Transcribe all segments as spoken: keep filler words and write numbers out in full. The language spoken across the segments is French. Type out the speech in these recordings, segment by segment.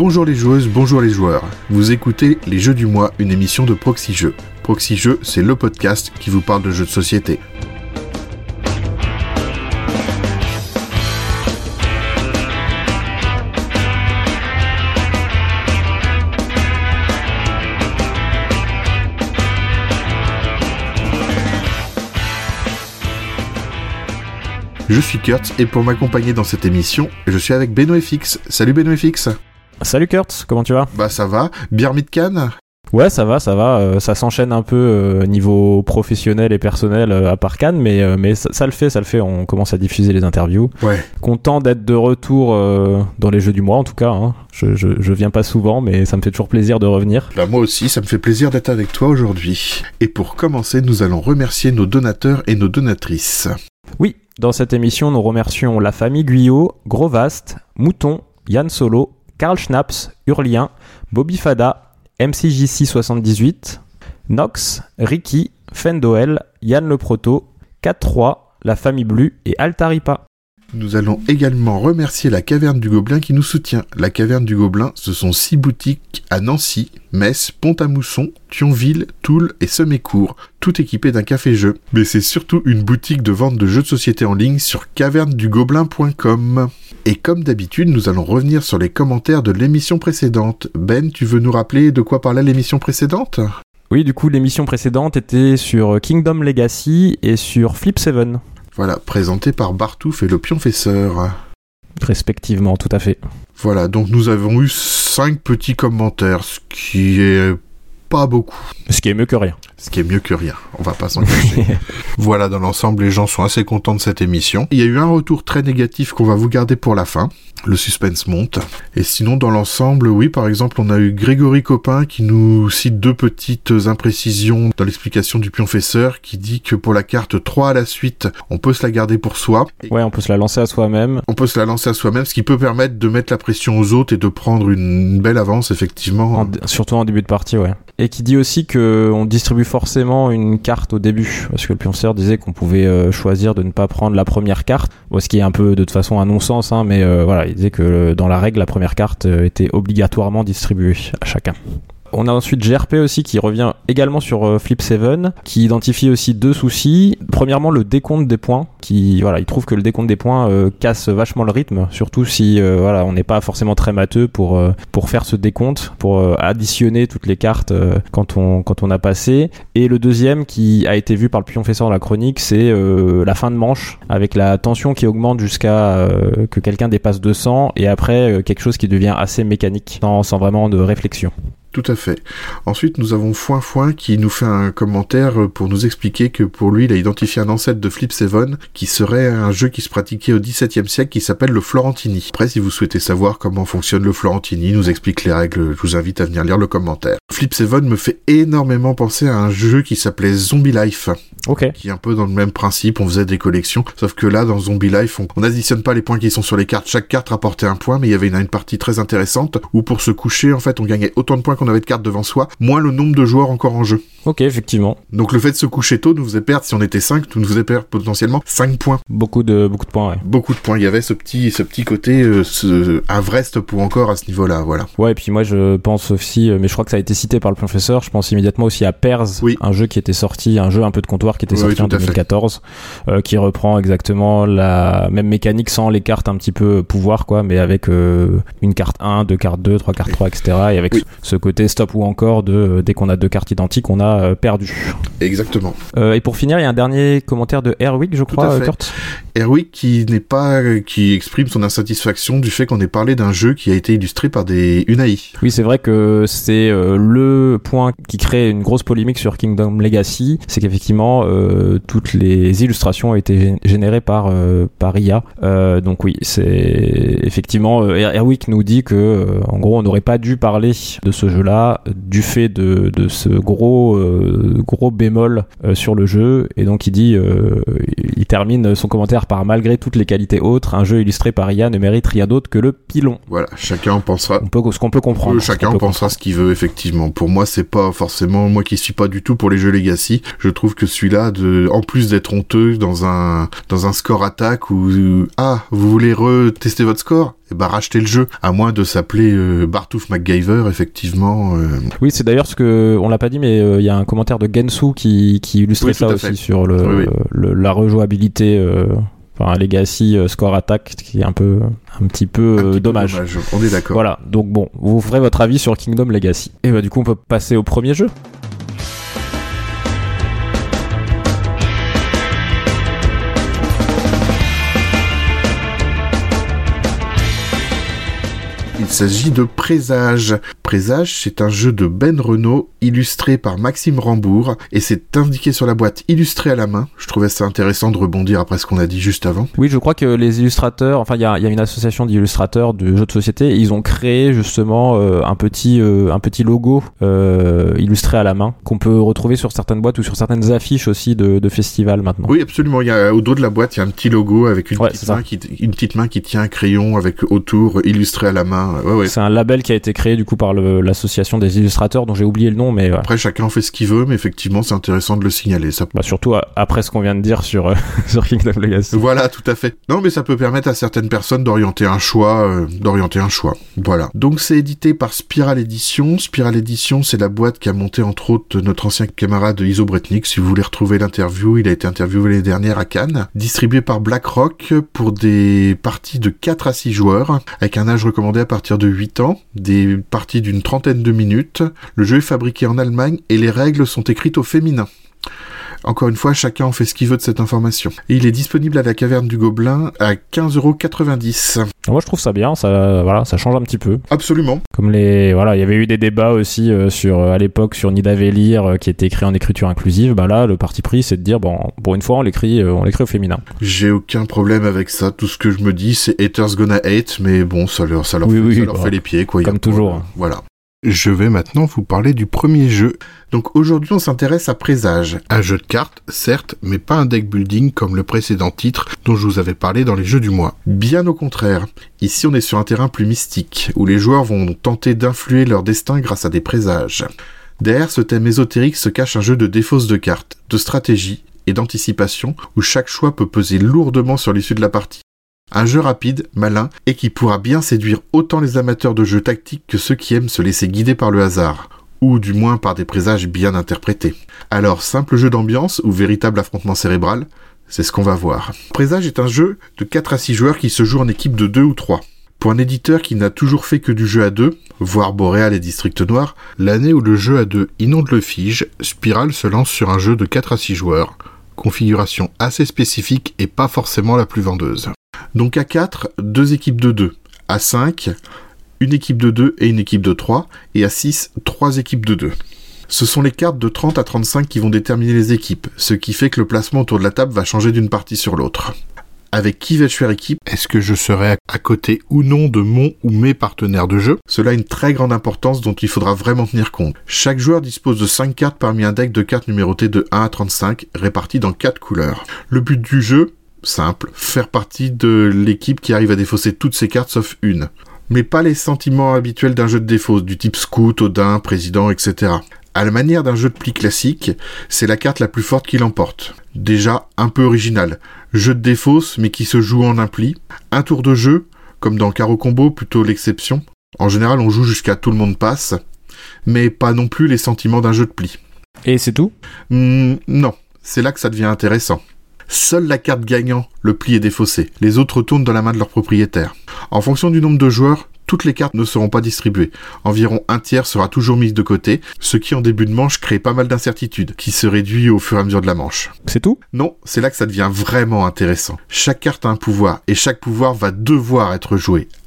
Bonjour les joueuses, bonjour les joueurs. Vous écoutez Les Jeux du Mois, une émission de Proxy Jeux. Proxy Jeux, c'est le podcast qui vous parle de jeux de société. Je suis Kurt et pour m'accompagner dans cette émission, je suis avec BenoFX. Salut BenoFX. Salut Kurt, comment tu vas ? Bah ça va, bière Midcan ? Ouais, ça va, ça va. Euh, ça s'enchaîne un peu euh, niveau professionnel et personnel euh, à part Cannes, mais, euh, mais ça, ça le fait, ça le fait. On commence à diffuser les interviews. Ouais. Content d'être de retour euh, dans les Jeux du Mois, en tout cas. Hein. Je, je, je viens pas souvent, mais ça me fait toujours plaisir de revenir. Bah moi aussi, ça me fait plaisir d'être avec toi aujourd'hui. Et pour commencer, nous allons remercier nos donateurs et nos donatrices. Oui, dans cette émission, nous remercions la famille Guyot, Grovast, Mouton, Yann Solo, Karl Schnaps, Hurlien, Bobby Fada, M C J C soixante-dix-huit, Nox, Ricky, Fendoel, Yann Le Proto, quatre trois, la famille Blu et Altaripa. Nous allons également remercier la Caverne du Gobelin qui nous soutient. La Caverne du Gobelin, ce sont six boutiques à Nancy, Metz, Pont-à-Mousson, Thionville, Toul et Semécourt, tout équipé d'un café-jeu. Mais c'est surtout une boutique de vente de jeux de société en ligne sur caverne du gobelin point com. Et comme d'habitude, nous allons revenir sur les commentaires de l'émission précédente. Ben, tu veux nous rappeler de quoi parlait l'émission précédente ? Oui, du coup, l'émission précédente était sur Kingdom Legacy et sur Flip sept. Voilà, présenté par Bartouf et le Pionfesseur. Respectivement, tout à fait. Voilà, donc nous avons eu cinq petits commentaires, ce qui est pas beaucoup. Ce qui est mieux que rien. Ce qui est mieux que rien, on va pas s'en cacher. Voilà, dans l'ensemble, les gens sont assez contents de cette émission. Il y a eu un retour très négatif qu'on va vous garder pour la fin. Le suspense monte. Et sinon, dans l'ensemble, oui, par exemple, on a eu Grégory Copin qui nous cite deux petites imprécisions dans l'explication du Pionfesseur, qui dit que pour la carte trois à la suite, on peut se la garder pour soi. Ouais, on peut se la lancer à soi-même. On peut se la lancer à soi-même, ce qui peut permettre de mettre la pression aux autres et de prendre une belle avance, effectivement. En, surtout en début de partie, ouais. Et qui dit aussi qu'on distribue forcément une carte au début, parce que le Pionfesseur disait qu'on pouvait euh, choisir de ne pas prendre la première carte, bon, ce qui est un peu de toute façon un non-sens, hein, mais euh, voilà, il disait que euh, dans la règle, la première carte euh, était obligatoirement distribuée à chacun. On a ensuite G R P aussi qui revient également sur euh, Flip sept, qui identifie aussi deux soucis. Premièrement, le décompte des points, qui voilà, il trouve que le décompte des points euh, casse vachement le rythme, surtout si euh, voilà, on n'est pas forcément très matheux pour euh, pour faire ce décompte, pour euh, additionner toutes les cartes euh, quand on quand on a passé. Et le deuxième qui a été vu par le Pionfesseur dans la chronique, c'est euh, la fin de manche avec la tension qui augmente jusqu'à euh, que quelqu'un dépasse deux cents et après euh, quelque chose qui devient assez mécanique, sans, sans vraiment de réflexion. Tout à fait. Ensuite, nous avons Foin Foin qui nous fait un commentaire pour nous expliquer que pour lui, il a identifié un ancêtre de Flip sept qui serait un jeu qui se pratiquait au dix-septième siècle qui s'appelle le Florentini. Après, si vous souhaitez savoir comment fonctionne le Florentini, nous explique les règles, je vous invite à venir lire le commentaire. Flip sept me fait énormément penser à un jeu qui s'appelait Zombie Life. Ok. Qui est un peu dans le même principe, on faisait des collections, sauf que là, dans Zombie Life, on, on additionne pas les points qui sont sur les cartes, chaque carte rapportait un point, mais il y avait une, une partie très intéressante où pour se coucher, en fait, on gagnait autant de points qu'on avait de cartes devant soi, moins le nombre de joueurs encore en jeu. Ok, effectivement. Donc le fait de se coucher tôt nous faisait perdre, si on était cinq, nous faisait perdre potentiellement cinq points. Beaucoup de, beaucoup de points, ouais. Beaucoup de points, il y avait ce petit, ce petit côté, euh, ce, un vrai stop ou encore à ce niveau-là, voilà. Ouais, et puis moi je pense aussi, mais je crois que ça a été cité par le Pionfesseur, je pense immédiatement aussi à Pairs, oui. Un jeu qui était sorti, un jeu un peu de comptoir qui était sorti oui, en deux mille quatorze, euh, qui reprend exactement la même mécanique sans les cartes un petit peu pouvoir, quoi, mais avec euh, une carte un, deux cartes deux, trois cartes oui. trois, et cetera. Et avec oui. ce, ce côté stop ou encore de euh, dès qu'on a deux cartes identiques, on a euh, perdu. Exactement. Euh, et pour finir, il y a un dernier commentaire de Erwick, je crois, Kurt. Erwick qui n'est pas, qui exprime son insatisfaction du fait qu'on ait parlé d'un jeu qui a été illustré par des Unai. Oui, c'est vrai que c'est euh, le point qui crée une grosse polémique sur Kingdom Legacy, c'est qu'effectivement euh, toutes les illustrations ont été générées par euh, par I A. Euh, donc oui, c'est effectivement euh, Erwick nous dit que euh, en gros on n'aurait pas dû parler de ce jeu-là du fait de de ce gros euh, gros bémol euh, sur le jeu, et donc il dit euh, il termine son commentaire considère par malgré toutes les qualités autres, un jeu illustré par I A ne mérite rien d'autre que le pilon. Voilà, chacun en pensera. On peut, ce qu'on peut comprendre. Euh, chacun en pensera comprendre. Ce qu'il veut, effectivement. Pour moi, c'est pas forcément, moi qui suis pas du tout pour les jeux Legacy, je trouve que celui-là, de, en plus d'être honteux dans un, dans un score attaque où, ah, vous voulez retester votre score? Eh ben, rachetez le jeu, à moins de s'appeler euh, Bartouf MacGyver, effectivement. Euh... Oui, c'est d'ailleurs ce que on l'a pas dit, mais il euh, y a un commentaire de Gensu qui, qui illustrait oui, ça aussi fait. sur le, oui, oui. le la rejouabilité, euh, enfin Legacy euh, score attack, qui est un peu, un petit peu euh, un petit dommage. Peu dommage. On est d'accord. Voilà, donc bon, vous ferez votre avis sur Kingdom Legacy. Et bah du coup, on peut passer au premier jeu. Il s'agit de Présage. Présage, c'est un jeu de Ben Renaud, illustré par Maxime Rambourg, et c'est indiqué sur la boîte illustré à la main. Je trouvais ça intéressant de rebondir après ce qu'on a dit juste avant. Oui, je crois que les illustrateurs, enfin il y a, y a une association d'illustrateurs de jeux de société, et ils ont créé justement euh, un petit euh, un petit logo euh, illustré à la main qu'on peut retrouver sur certaines boîtes ou sur certaines affiches aussi de, de festivals maintenant. Oui, absolument. Il y a au dos de la boîte, il y a un petit logo avec une, ouais, petite main qui, une petite main qui tient un crayon avec autour illustré à la main. Ouais, ouais. C'est un label qui a été créé du coup par le, l'association des illustrateurs dont j'ai oublié le nom, mais ouais. Après chacun fait ce qu'il veut, mais effectivement c'est intéressant de le signaler. Ça. Bah, surtout à, après ce qu'on vient de dire sur euh, sur Kingdom Legacy. Voilà, tout à fait. Non, mais ça peut permettre à certaines personnes d'orienter un choix, euh, d'orienter un choix. Voilà. Donc c'est édité par Spiral Edition. Spiral Edition, c'est la boîte qui a monté entre autres notre ancien camarade Iso Bretnik. Si vous voulez retrouver l'interview, il a été interviewé l'année dernière à Cannes. Distribué par BlackRock pour des parties de quatre à six joueurs, avec un âge recommandé à partir de huit ans, des parties d'une trentaine de minutes. Le jeu est fabriqué en Allemagne et les règles sont écrites au féminin. Encore une fois, chacun en fait ce qu'il veut de cette information. Et il est disponible à la Caverne du Gobelin à quinze euros quatre-vingt-dix. Moi, je trouve ça bien, ça, voilà, ça change un petit peu. Absolument. Comme les, voilà, il y avait eu des débats aussi euh, sur, à l'époque, sur Nidavellir, euh, qui était écrit en écriture inclusive. Bah là, le parti pris, c'est de dire, bon, pour une fois, on l'écrit, euh, on l'écrit au féminin. J'ai aucun problème avec ça. Tout ce que je me dis, c'est haters gonna hate, mais bon, ça leur, ça leur, oui, fait, oui, ça leur bah, fait les pieds, quoi. Comme toujours. Pour, voilà. Je vais maintenant vous parler du premier jeu. Donc aujourd'hui on s'intéresse à Présage, un jeu de cartes, certes, mais pas un deck building comme le précédent titre dont je vous avais parlé dans les jeux du mois. Bien au contraire, ici on est sur un terrain plus mystique, où les joueurs vont tenter d'influer leur destin grâce à des présages. Derrière ce thème ésotérique se cache un jeu de défausse de cartes, de stratégie et d'anticipation, où chaque choix peut peser lourdement sur l'issue de la partie. Un jeu rapide, malin, et qui pourra bien séduire autant les amateurs de jeux tactiques que ceux qui aiment se laisser guider par le hasard, ou du moins par des présages bien interprétés. Alors, simple jeu d'ambiance ou véritable affrontement cérébral, c'est ce qu'on va voir. Présage est un jeu de quatre à six joueurs qui se joue en équipe de deux ou trois. Pour un éditeur qui n'a toujours fait que du jeu à deux, voire Boréal et District Noir, l'année où le jeu à deux inonde le fige, Spiral se lance sur un jeu de quatre à six joueurs. Configuration assez spécifique et pas forcément la plus vendeuse. Donc à quatre, deux équipes de deux. À cinq, une équipe de deux et une équipe de trois. Et à six, trois équipes de deux. Ce sont les cartes de trente à trente-cinq qui vont déterminer les équipes, ce qui fait que le placement autour de la table va changer d'une partie sur l'autre. Avec qui vais-je faire équipe ? Est-ce que je serai à côté ou non de mon ou mes partenaires de jeu ? Cela a une très grande importance dont il faudra vraiment tenir compte. Chaque joueur dispose de cinq cartes parmi un deck de cartes numérotées de un à trente-cinq, réparties dans quatre couleurs. Le but du jeu ? Simple, faire partie de l'équipe qui arrive à défausser toutes ses cartes sauf une. Mais pas les sentiments habituels d'un jeu de défausse, du type scout, Odin, président, et cetera. À la manière d'un jeu de pli classique, c'est la carte la plus forte qui l'emporte. Déjà, un peu original. Jeu de défausse, mais qui se joue en un pli. Un tour de jeu, comme dans Caro Combo, plutôt l'exception. En général, on joue jusqu'à tout le monde passe, mais pas non plus les sentiments d'un jeu de pli. Et c'est tout ? Mmh, non, c'est là que ça devient intéressant. Seule la carte gagnant, le pli est défaussé. Les autres retournent dans la main de leur propriétaire. En fonction du nombre de joueurs, toutes les cartes ne seront pas distribuées. Environ un tiers sera toujours mise de côté, ce qui en début de manche crée pas mal d'incertitudes, qui se réduit au fur et à mesure de la manche. C'est tout ? Non, c'est là que ça devient vraiment intéressant. Chaque carte a un pouvoir, et chaque pouvoir va devoir être joué.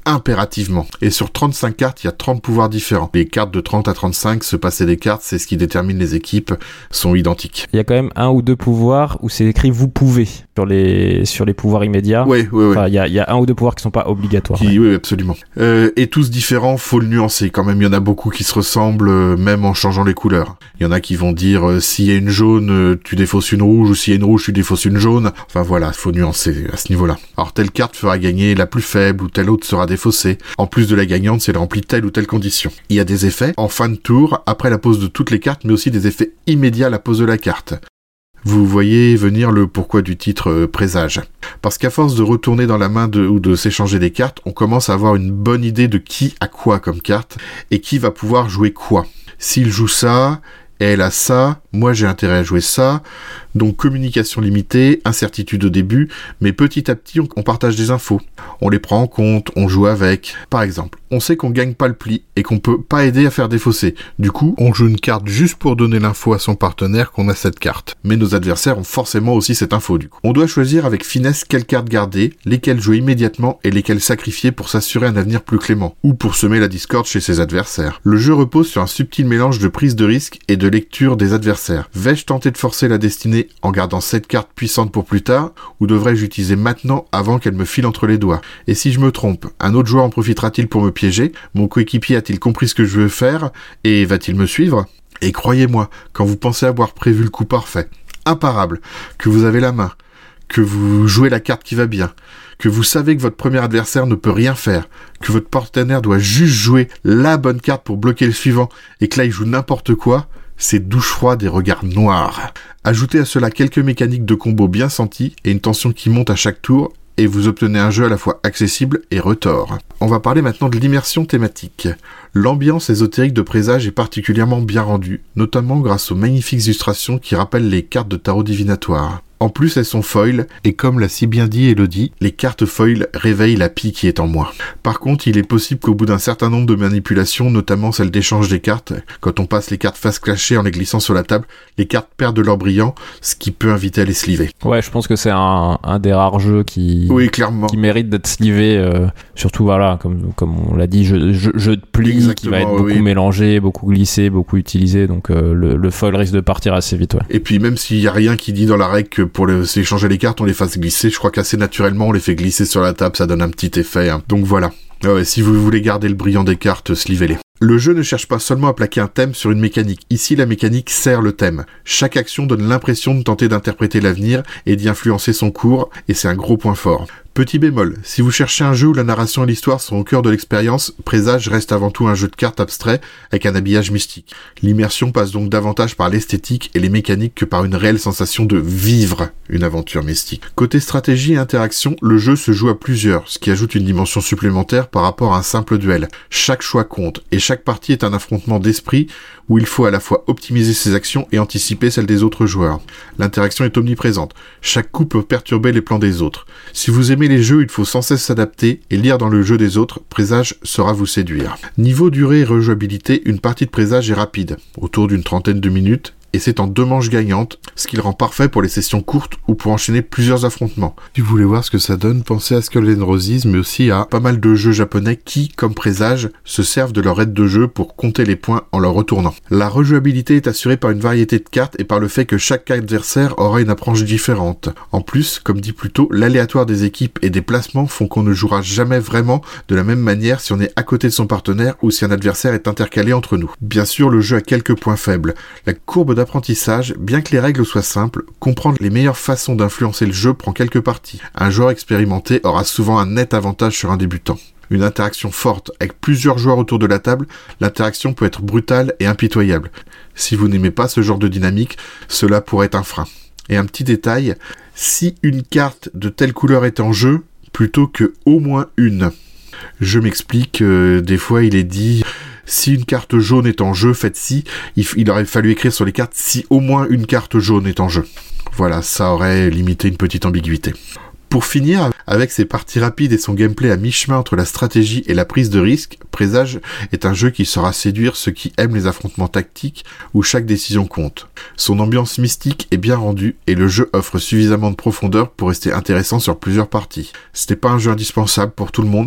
impérativement. Et sur trente-cinq cartes, il y a trente pouvoirs différents. Les cartes de trente à trente-cinq, se passer des cartes, c'est ce qui détermine les équipes, sont identiques. Il y a quand même un ou deux pouvoirs où c'est écrit « vous pouvez » sur les, sur les pouvoirs immédiats. Oui, oui, oui. Enfin, il y a, il y a un ou deux pouvoirs qui sont pas obligatoires. Qui, ouais. Oui, absolument. Euh, et tous différents, faut le nuancer. Quand même, il y en a beaucoup qui se ressemblent, euh, même en changeant les couleurs. Il y en a qui vont dire, euh, s'il y a une jaune, euh, tu défausses une rouge, ou s'il y a une rouge, tu défausses une jaune. Enfin voilà, faut nuancer à ce niveau-là. Alors, telle carte fera gagner la plus faible, ou telle autre sera défaussée. En plus de la gagnante, si elle remplit telle ou telle condition. Il y a des effets en fin de tour, après la pose de toutes les cartes, mais aussi des effets immédiats à la pose de la carte. Vous voyez venir le pourquoi du titre euh, présage. Parce qu'à force de retourner dans la main de, ou de s'échanger des cartes, on commence à avoir une bonne idée de qui a quoi comme carte, et qui va pouvoir jouer quoi. S'il joue ça, elle a ça, moi j'ai intérêt à jouer ça. Donc communication limitée, incertitude au début, mais petit à petit on, on partage des infos. On les prend en compte, on joue avec. Par exemple, on sait qu'on gagne pas le pli et qu'on peut pas aider à faire défausser. Du coup, on joue une carte juste pour donner l'info à son partenaire qu'on a cette carte. Mais nos adversaires ont forcément aussi cette info du coup. On doit choisir avec finesse quelles cartes garder, lesquelles jouer immédiatement et lesquelles sacrifier pour s'assurer un avenir plus clément, ou pour semer la discorde chez ses adversaires. Le jeu repose sur un subtil mélange de prise de risque et de lecture des adversaires. Vais-je tenter de forcer la destinée en gardant cette carte puissante pour plus tard, ou devrais-je l'utiliser maintenant avant qu'elle me file entre les doigts? Et si je me trompe, un autre joueur en profitera-t-il pour me piéger? Mon coéquipier a-t-il compris ce que je veux faire et va-t-il me suivre? Et croyez-moi, quand vous pensez avoir prévu le coup parfait, imparable, que vous avez la main, que vous jouez la carte qui va bien, que vous savez que votre premier adversaire ne peut rien faire, que votre partenaire doit juste jouer la bonne carte pour bloquer le suivant, et que là il joue n'importe quoi, c'est douche froide et regard noir. Ajoutez à cela quelques mécaniques de combo bien senties et une tension qui monte à chaque tour, et vous obtenez un jeu à la fois accessible et retors. On va parler maintenant de l'immersion thématique. L'ambiance ésotérique de Présage est particulièrement bien rendue, notamment grâce aux magnifiques illustrations qui rappellent les cartes de tarot divinatoire. En plus, elles sont foil, et comme l'a si bien dit Elodie, les cartes foil réveillent la pie qui est en moi. Par contre, il est possible qu'au bout d'un certain nombre de manipulations, notamment celle d'échange des cartes, quand on passe les cartes face cachée en les glissant sur la table, les cartes perdent de leur brillant, ce qui peut inviter à les sliver. Ouais, je pense que c'est un, un des rares jeux qui, oui, clairement, qui mérite d'être slivé, euh, surtout voilà, comme, comme on l'a dit, jeu, jeu, jeu de pli. Exactement, qui va être beaucoup oui. mélangé, beaucoup glissé, beaucoup utilisé, donc euh, le, le foil risque de partir assez vite. Ouais. Et puis même s'il y a rien qui dit dans la règle que pour le, s'échanger les cartes, on les fasse glisser, je crois qu'assez naturellement on les fait glisser sur la table, ça donne un petit effet. Hein. Donc voilà. Ouais, si vous voulez garder le brillant des cartes, slivez-les. Le jeu ne cherche pas seulement à plaquer un thème sur une mécanique. Ici, la mécanique sert le thème. Chaque action donne l'impression de tenter d'interpréter l'avenir et d'y influencer son cours, et c'est un gros point fort. Petit bémol, si vous cherchez un jeu où la narration et l'histoire sont au cœur de l'expérience, Présage reste avant tout un jeu de cartes abstrait avec un habillage mystique. L'immersion passe donc davantage par l'esthétique et les mécaniques que par une réelle sensation de vivre une aventure mystique. Côté stratégie et interaction, le jeu se joue à plusieurs, ce qui ajoute une dimension supplémentaire par rapport à un simple duel. Chaque choix compte, et chaque partie est un affrontement d'esprit où il faut à la fois optimiser ses actions et anticiper celles des autres joueurs. L'interaction est omniprésente. Chaque coup peut perturber les plans des autres. Si vous aimez les jeux, il faut sans cesse s'adapter et lire dans le jeu des autres, Présage saura vous séduire. Niveau durée et rejouabilité, une partie de Présage est rapide, autour d'une trentaine de minutes, et c'est en deux manches gagnantes, ce qui le rend parfait pour les sessions courtes ou pour enchaîner plusieurs affrontements. Si vous voulez voir ce que ça donne, pensez à Skull and Roses, mais aussi à pas mal de jeux japonais qui, comme Présage, se servent de leur aide de jeu pour compter les points en leur retournant. La rejouabilité est assurée par une variété de cartes et par le fait que chaque adversaire aura une approche différente. En plus, comme dit plus tôt, l'aléatoire des équipes et des placements font qu'on ne jouera jamais vraiment de la même manière si on est à côté de son partenaire ou si un adversaire est intercalé entre nous. Bien sûr, le jeu a quelques points faibles. La courbe d'apprentissage, bien que les règles soient simples, comprendre les meilleures façons d'influencer le jeu prend quelques parties. Un joueur expérimenté aura souvent un net avantage sur un débutant. Une interaction forte avec plusieurs joueurs autour de la table, l'interaction peut être brutale et impitoyable. Si vous n'aimez pas ce genre de dynamique, cela pourrait être un frein. Et un petit détail, si une carte de telle couleur est en jeu, plutôt que au moins une. Je m'explique, euh, des fois il est dit... Si une carte jaune est en jeu, faites ci. Il, il aurait fallu écrire sur les cartes si au moins une carte jaune est en jeu. Voilà, ça aurait limité une petite ambiguïté. Pour finir, avec ses parties rapides et son gameplay à mi-chemin entre la stratégie et la prise de risque, Présage est un jeu qui saura séduire ceux qui aiment les affrontements tactiques où chaque décision compte. Son ambiance mystique est bien rendue et le jeu offre suffisamment de profondeur pour rester intéressant sur plusieurs parties. Ce n'est pas un jeu indispensable pour tout le monde,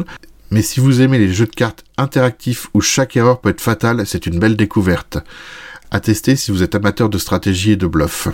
Mais si vous aimez les jeux de cartes interactifs où chaque erreur peut être fatale, c'est une belle découverte. À tester si vous êtes amateur de stratégie et de bluff.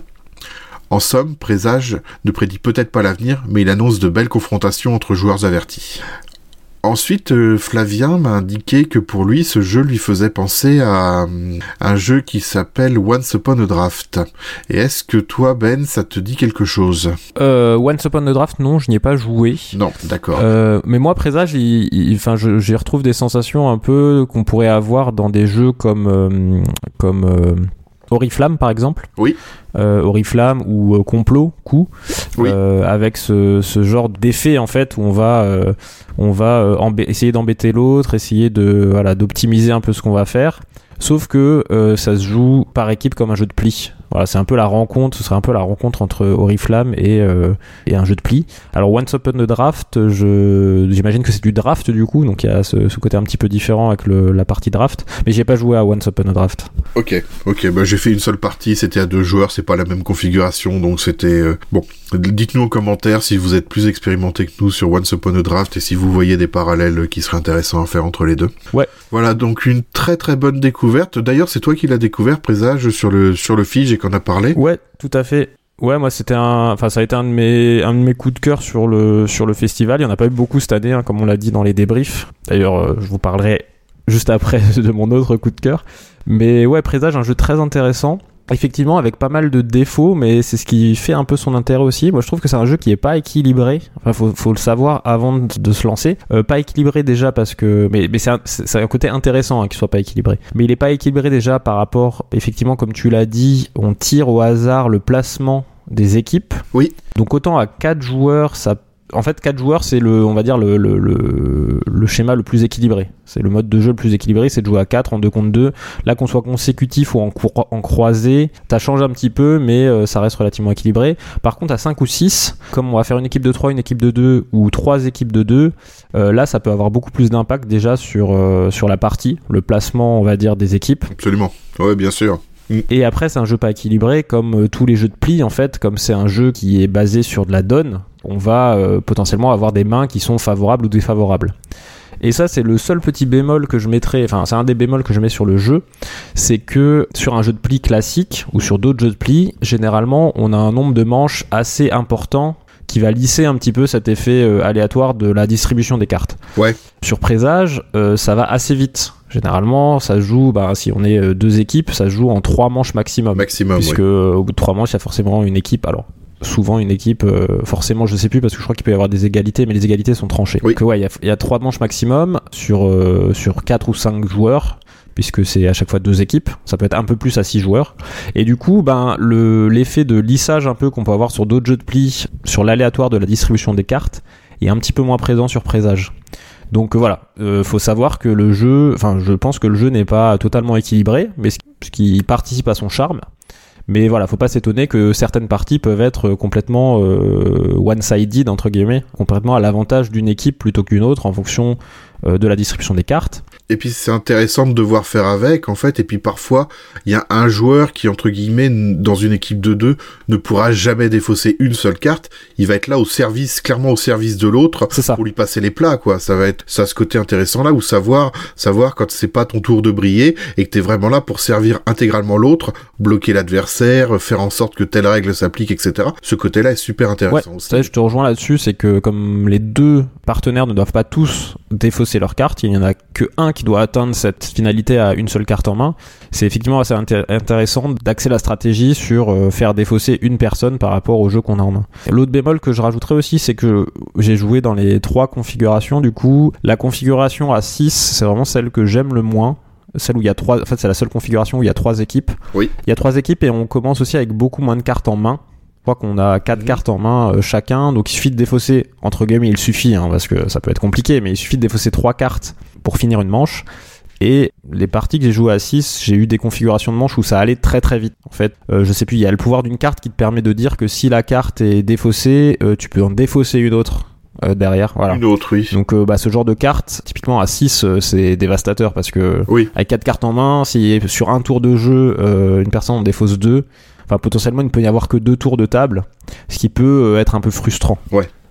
En somme, Présage ne prédit peut-être pas l'avenir, mais il annonce de belles confrontations entre joueurs avertis. Ensuite, euh, Flavien m'a indiqué que pour lui, ce jeu lui faisait penser à euh, un jeu qui s'appelle Once Upon a Draft. Et est-ce que toi, Ben, ça te dit quelque chose ? euh, Once Upon a Draft, non, je n'y ai pas joué. Non, d'accord. Euh, mais moi, Présage, il, il, enfin, je, j'y retrouve des sensations un peu qu'on pourrait avoir dans des jeux comme, euh, comme euh, Oriflamme, par exemple. Oui. Euh, Oriflamme ou euh, Complot, coup, oui. euh, avec ce, ce genre d'effet en fait où on va, euh, on va euh, embê- essayer d'embêter l'autre, essayer de, voilà, d'optimiser un peu ce qu'on va faire. Sauf que euh, ça se joue par équipe comme un jeu de pli. Voilà, c'est un peu la rencontre, ce serait un peu la rencontre entre Oriflamme et, euh, et un jeu de pli. Alors Once Upon a Draft, je, j'imagine que c'est du draft du coup, donc il y a ce, ce côté un petit peu différent avec le, la partie draft, mais j'ai pas joué à Once Upon a Draft. Ok, ok, bah j'ai fait une seule partie, c'était à deux joueurs, c'est pas la même configuration, donc c'était... Euh, bon, dites-nous en commentaire si vous êtes plus expérimenté que nous sur Once Upon a Draft et si vous voyez des parallèles qui seraient intéressants à faire entre les deux. Ouais. Voilà, donc une très très bonne découverte. D'ailleurs, c'est toi qui l'as découvert, Présage, sur le, sur le Fige et qu'on a parlé. Ouais, tout à fait. Ouais, moi c'était un, enfin ça a été un de mes, un de mes coups de cœur sur le, sur le festival. Il y en a pas eu beaucoup cette année, hein, comme on l'a dit dans les débriefs. D'ailleurs, euh, je vous parlerai juste après de mon autre coup de cœur. Mais ouais, Présage, un jeu très intéressant. Effectivement, avec pas mal de défauts, mais c'est ce qui fait un peu son intérêt aussi. Moi, je trouve que c'est un jeu qui est pas équilibré. Enfin, faut, faut le savoir avant de, de se lancer. Euh, pas équilibré déjà parce que, mais, mais c'est un, c'est un côté intéressant hein, qu'il soit pas équilibré. Mais il est pas équilibré déjà par rapport, effectivement, comme tu l'as dit, on tire au hasard le placement des équipes. Oui. Donc autant à quatre joueurs, ça en fait, quatre joueurs, c'est le, on va dire le, le, le, le schéma le plus équilibré. C'est le mode de jeu le plus équilibré, c'est de jouer à quatre en deux contre deux. Là, qu'on soit consécutif ou en, cro- en croisé, ça change un petit peu, mais euh, ça reste relativement équilibré. Par contre, à cinq ou six, comme on va faire une équipe de trois, une équipe de deux ou trois équipes de deux, euh, là, ça peut avoir beaucoup plus d'impact déjà sur, euh, sur la partie, le placement, on va dire, des équipes. Absolument. Ouais, bien sûr. Et après, c'est un jeu pas équilibré, comme euh, tous les jeux de pli, en fait, comme c'est un jeu qui est basé sur de la donne, on va euh, potentiellement avoir des mains qui sont favorables ou défavorables. Et ça, c'est le seul petit bémol que je mettrais, enfin, c'est un des bémols que je mets sur le jeu, c'est que sur un jeu de pli classique, ou sur d'autres jeux de pli, généralement, on a un nombre de manches assez important qui va lisser un petit peu cet effet euh, aléatoire de la distribution des cartes. Ouais. Sur Présage, euh, ça va assez vite. Généralement, ça joue, bah, si on est euh, deux équipes, ça joue en trois manches maximum. Maximum, puisque oui. euh, au bout de trois manches, il y a forcément une équipe. Alors, souvent une équipe, euh, forcément, je sais plus, parce que je crois qu'il peut y avoir des égalités, mais les égalités sont tranchées. Oui. Donc, ouais, il y a, il y a trois manches maximum sur, euh, sur quatre ou cinq joueurs, puisque c'est à chaque fois deux équipes. Ça peut être un peu plus à six joueurs. Et du coup, ben, le, l'effet de lissage un peu qu'on peut avoir sur d'autres jeux de pli, sur l'aléatoire de la distribution des cartes, est un petit peu moins présent sur Présage. Donc euh, voilà, euh, faut savoir que le jeu, enfin je pense que le jeu n'est pas totalement équilibré, mais ce qui participe à son charme. Mais voilà, faut pas s'étonner que certaines parties peuvent être complètement euh, one-sided entre guillemets, complètement à l'avantage d'une équipe plutôt qu'une autre en fonction euh, de la distribution des cartes. Et puis c'est intéressant de devoir faire avec en fait, et puis parfois il y a un joueur qui entre guillemets dans une équipe de deux ne pourra jamais défausser une seule carte, il va être là au service, clairement au service de l'autre, c'est ça. Pour lui passer les plats quoi. Ça va être ça ce côté intéressant là où savoir savoir quand c'est pas ton tour de briller et que t'es vraiment là pour servir intégralement l'autre, bloquer l'adversaire, faire en sorte que telle règle s'applique, et cetera. Ce côté là est super intéressant ouais, aussi. Ça, je te rejoins là-dessus, c'est que comme les deux partenaires ne doivent pas tous défausser leurs cartes, il y en a que un qui doit atteindre cette finalité à une seule carte en main. C'est effectivement assez intér- intéressant d'axer la stratégie sur euh, faire défausser une personne par rapport au jeu qu'on a en main. L'autre bémol que je rajouterais aussi, c'est que j'ai joué dans les trois configurations. Du coup, la configuration à six, c'est vraiment celle que j'aime le moins. Celle où il y a trois, en fait, c'est la seule configuration où il y a trois équipes. Oui. Il y a trois équipes et on commence aussi avec beaucoup moins de cartes en main. Je crois qu'on a quatre mmh. cartes en main euh, chacun, donc il suffit de défausser, entre guillemets, il suffit, hein, parce que ça peut être compliqué, mais il suffit de défausser trois cartes pour finir une manche. Et les parties que j'ai jouées à six, j'ai eu des configurations de manches où ça allait très très vite. En fait, euh, je sais plus, il y a le pouvoir d'une carte qui te permet de dire que si la carte est défaussée, euh, tu peux en défausser une autre. Euh, derrière, voilà. Une autre, oui. Donc, euh, bah, ce genre de carte, typiquement à six, euh, c'est dévastateur parce que oui. avec quatre cartes en main, si sur un tour de jeu, euh, une personne en défausse deux, enfin potentiellement il ne peut y avoir que deux tours de table, ce qui peut euh, être un peu frustrant. Ouais.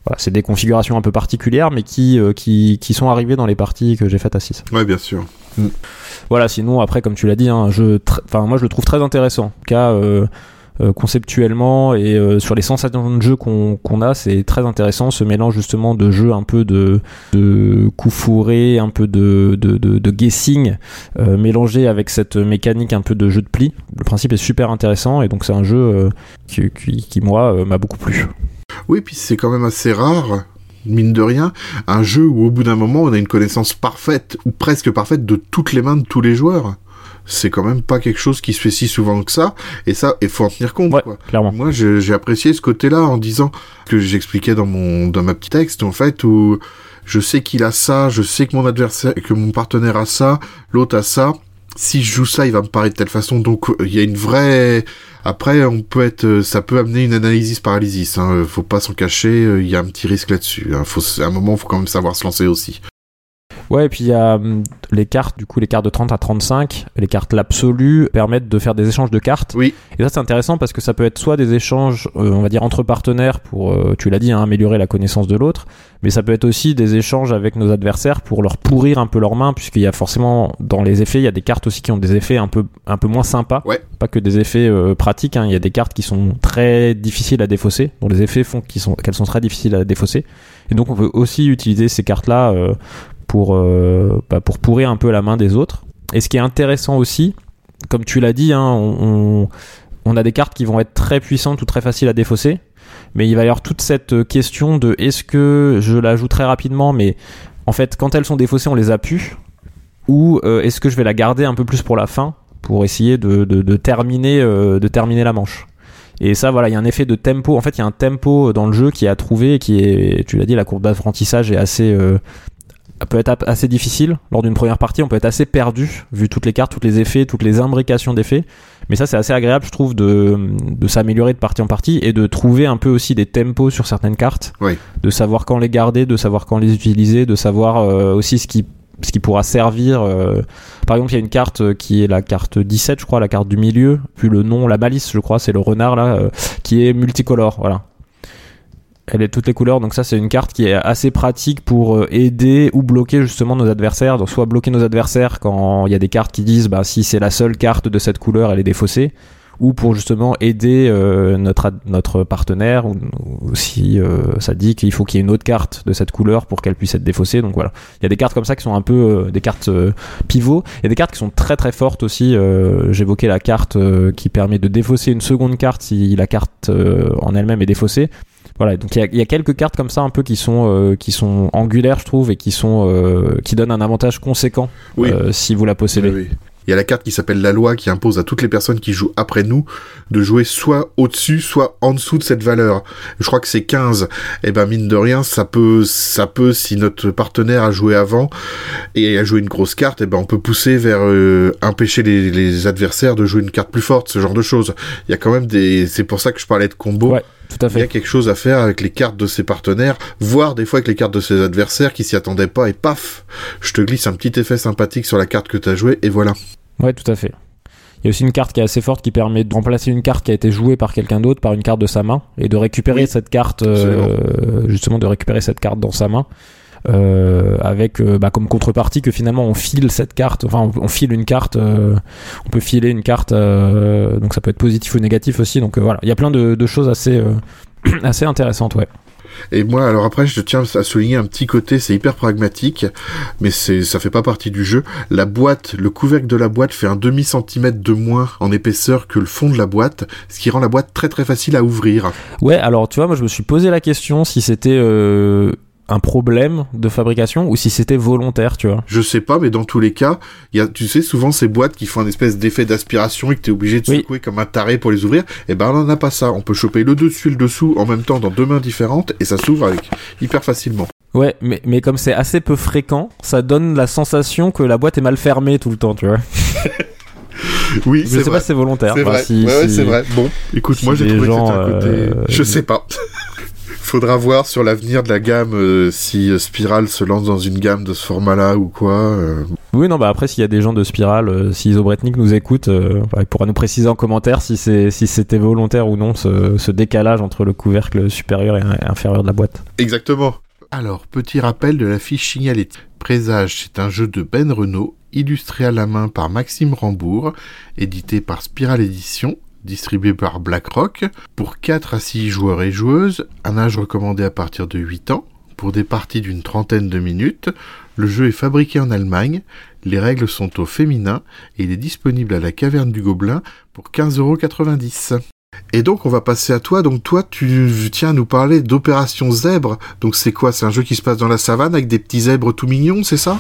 Voilà, c'est des configurations un peu particulières, mais qui, euh, qui, qui sont arrivées dans les parties que j'ai faites à six. Ouais, bien sûr. Mm. Voilà, sinon, après, comme tu l'as dit, un jeu tr- enfin, moi je le trouve très intéressant. En tout cas, euh, euh, conceptuellement et euh, sur les sensations de jeu qu'on, qu'on a, c'est très intéressant ce mélange justement de jeu un peu de, de coups fourrés, un peu de, de, de, de guessing, euh, mélangé avec cette mécanique un peu de jeu de pli. Le principe est super intéressant et donc c'est un jeu euh, qui, qui, qui, moi, euh, m'a beaucoup plu. Oui, puis c'est quand même assez rare, mine de rien, un jeu où au bout d'un moment on a une connaissance parfaite, ou presque parfaite, de toutes les mains de tous les joueurs. C'est quand même pas quelque chose qui se fait si souvent que ça, et ça, il faut en tenir compte, ouais, quoi. Clairement. Moi, je, j'ai apprécié ce côté-là en disant que j'expliquais dans mon, dans ma petite texte, en fait, où je sais qu'il a ça, je sais que mon adversaire, que mon partenaire a ça, l'autre a ça. Si je joue ça, il va me paraître de telle façon. Donc, il y a une vraie... Après, on peut être, ça peut amener une analysis paralysis, hein. Faut pas s'en cacher, il y a un petit risque là-dessus, hein. Faut, à un moment, faut quand même savoir se lancer aussi. Ouais, et puis il y a hum, les cartes, du coup, les cartes de trente à trente-cinq, les cartes l'absolu permettent de faire des échanges de cartes. Oui. Et ça, c'est intéressant parce que ça peut être soit des échanges, euh, on va dire, entre partenaires pour, euh, tu l'as dit, hein, améliorer la connaissance de l'autre, mais ça peut être aussi des échanges avec nos adversaires pour leur pourrir un peu leurs mains, puisqu'il y a forcément, dans les effets, il y a des cartes aussi qui ont des effets un peu, un peu moins sympas. Ouais. Pas que des effets euh, pratiques, hein. Il y a des cartes qui sont très difficiles à défausser, dont les effets font qu'ils sont, qu'elles sont très difficiles à défausser. Et donc, on peut aussi utiliser ces cartes-là euh, pour, euh, bah, pour pourrir un peu la main des autres. Et ce qui est intéressant aussi, comme tu l'as dit, hein, on, on, on a des cartes qui vont être très puissantes ou très faciles à défausser, mais il va y avoir toute cette question de est-ce que je la joue très rapidement, mais en fait, quand elles sont défaussées, on les a pu, ou euh, est-ce que je vais la garder un peu plus pour la fin, pour essayer de, de, de, terminer, euh, de terminer la manche. Et ça, voilà, il y a un effet de tempo. En fait, il y a un tempo dans le jeu qui est à trouver, qui est, tu l'as dit, la courbe d'apprentissage est assez... Euh, peut être assez difficile lors d'une première partie, on peut être assez perdu vu toutes les cartes, tous les effets, toutes les imbrications d'effets, mais ça c'est assez agréable je trouve de, de s'améliorer de partie en partie et de trouver un peu aussi des tempos sur certaines cartes, oui. De savoir quand les garder, de savoir quand les utiliser, de savoir euh, aussi ce qui, ce qui pourra servir. Euh... Par exemple il y a une carte qui est la carte dix-sept je crois, la carte du milieu, puis le nom, la malice je crois, c'est le renard là, euh, qui est multicolore, voilà. Elle est toutes les couleurs, donc ça c'est une carte qui est assez pratique pour aider ou bloquer justement nos adversaires, donc soit bloquer nos adversaires quand il y a des cartes qui disent bah si c'est la seule carte de cette couleur elle est défaussée, ou pour justement aider euh, notre ad- notre partenaire, ou, ou si euh, ça dit qu'il faut qu'il y ait une autre carte de cette couleur pour qu'elle puisse être défaussée. Donc voilà, il y a des cartes comme ça qui sont un peu euh, des cartes euh, pivots. Il y a des cartes qui sont très très fortes aussi. Euh, j'évoquais la carte euh, qui permet de défausser une seconde carte si la carte euh, en elle-même est défaussée. Voilà, donc il y, y a quelques cartes comme ça un peu qui sont euh, qui sont angulaires je trouve et qui sont euh, qui donnent un avantage conséquent, oui. euh, si vous la possédez. Oui, oui. Il y a la carte qui s'appelle la loi qui impose à toutes les personnes qui jouent après nous de jouer soit au-dessus, soit en dessous de cette valeur. Je crois que c'est quinze. Et ben, mine de rien, ça peut, ça peut, si notre partenaire a joué avant et a joué une grosse carte, et ben, on peut pousser vers, euh, empêcher les, les adversaires de jouer une carte plus forte, ce genre de choses. Il y a quand même des, c'est pour ça que je parlais de combo. Ouais. Tout à fait. Il y a quelque chose à faire avec les cartes de ses partenaires, voire des fois avec les cartes de ses adversaires qui s'y attendaient pas et paf, je te glisse un petit effet sympathique sur la carte que tu as jouée et voilà. Ouais, tout à fait. Il y a aussi une carte qui est assez forte qui permet de remplacer une carte qui a été jouée par quelqu'un d'autre par une carte de sa main et de récupérer oui. cette carte, euh, justement de récupérer cette carte dans sa main. Euh, avec euh, bah, comme contrepartie que finalement on file cette carte, enfin on, on file une carte, euh, on peut filer une carte, euh, donc ça peut être positif ou négatif aussi, donc euh, voilà, il y a plein de, de choses assez, euh, assez intéressantes, ouais. Et moi, alors après, je tiens à souligner un petit côté, c'est hyper pragmatique, mais c'est, ça fait pas partie du jeu. La boîte, le couvercle de la boîte fait un demi-centimètre de moins en épaisseur que le fond de la boîte, ce qui rend la boîte très très facile à ouvrir. Ouais, alors tu vois, moi je me suis posé la question si c'était... Euh... un problème de fabrication ou si c'était volontaire, tu vois. Je sais pas, mais dans tous les cas, il y a, tu sais, souvent ces boîtes qui font un espèce d'effet d'aspiration et que t'es obligé de secouer oui. comme un taré pour les ouvrir, et ben on en a pas ça. On peut choper le dessus et le dessous en même temps dans deux mains différentes et ça s'ouvre avec hyper facilement. Ouais, mais, mais comme c'est assez peu fréquent, ça donne la sensation que la boîte est mal fermée tout le temps, tu vois. Oui, je c'est sais vrai. pas si c'est volontaire. C'est enfin, vrai. Si, ouais, ouais, si, c'est vrai. Bon, écoute, si moi j'ai trouvé gens, que c'était un côté... Euh... Je sais pas. faudra voir sur l'avenir de la gamme euh, si euh, Spiral se lance dans une gamme de ce format-là ou quoi. Euh... Oui, non, bah après, s'il y a des gens de Spiral, euh, si Izobretnik nous écoute, euh, bah, il pourra nous préciser en commentaire si, c'est, si c'était volontaire ou non, ce, ce décalage entre le couvercle supérieur et inférieur de la boîte. Exactement. Alors, petit rappel de la fiche signalétique. Présage, c'est un jeu de Ben Renault, illustré à la main par Maxime Rambourg, édité par Spiral Éditions, distribué par BlackRock, pour quatre à six joueurs et joueuses, un âge recommandé à partir de huit ans, pour des parties d'une trentaine de minutes. Le jeu est fabriqué en Allemagne, les règles sont au féminin, et il est disponible à la Caverne du Gobelin pour quinze euros quatre-vingt-dix. Et donc on va passer à toi, donc toi tu tiens à nous parler d'Opération Zèbre, donc c'est quoi, c'est un jeu qui se passe dans la savane avec des petits zèbres tout mignons, c'est ça ?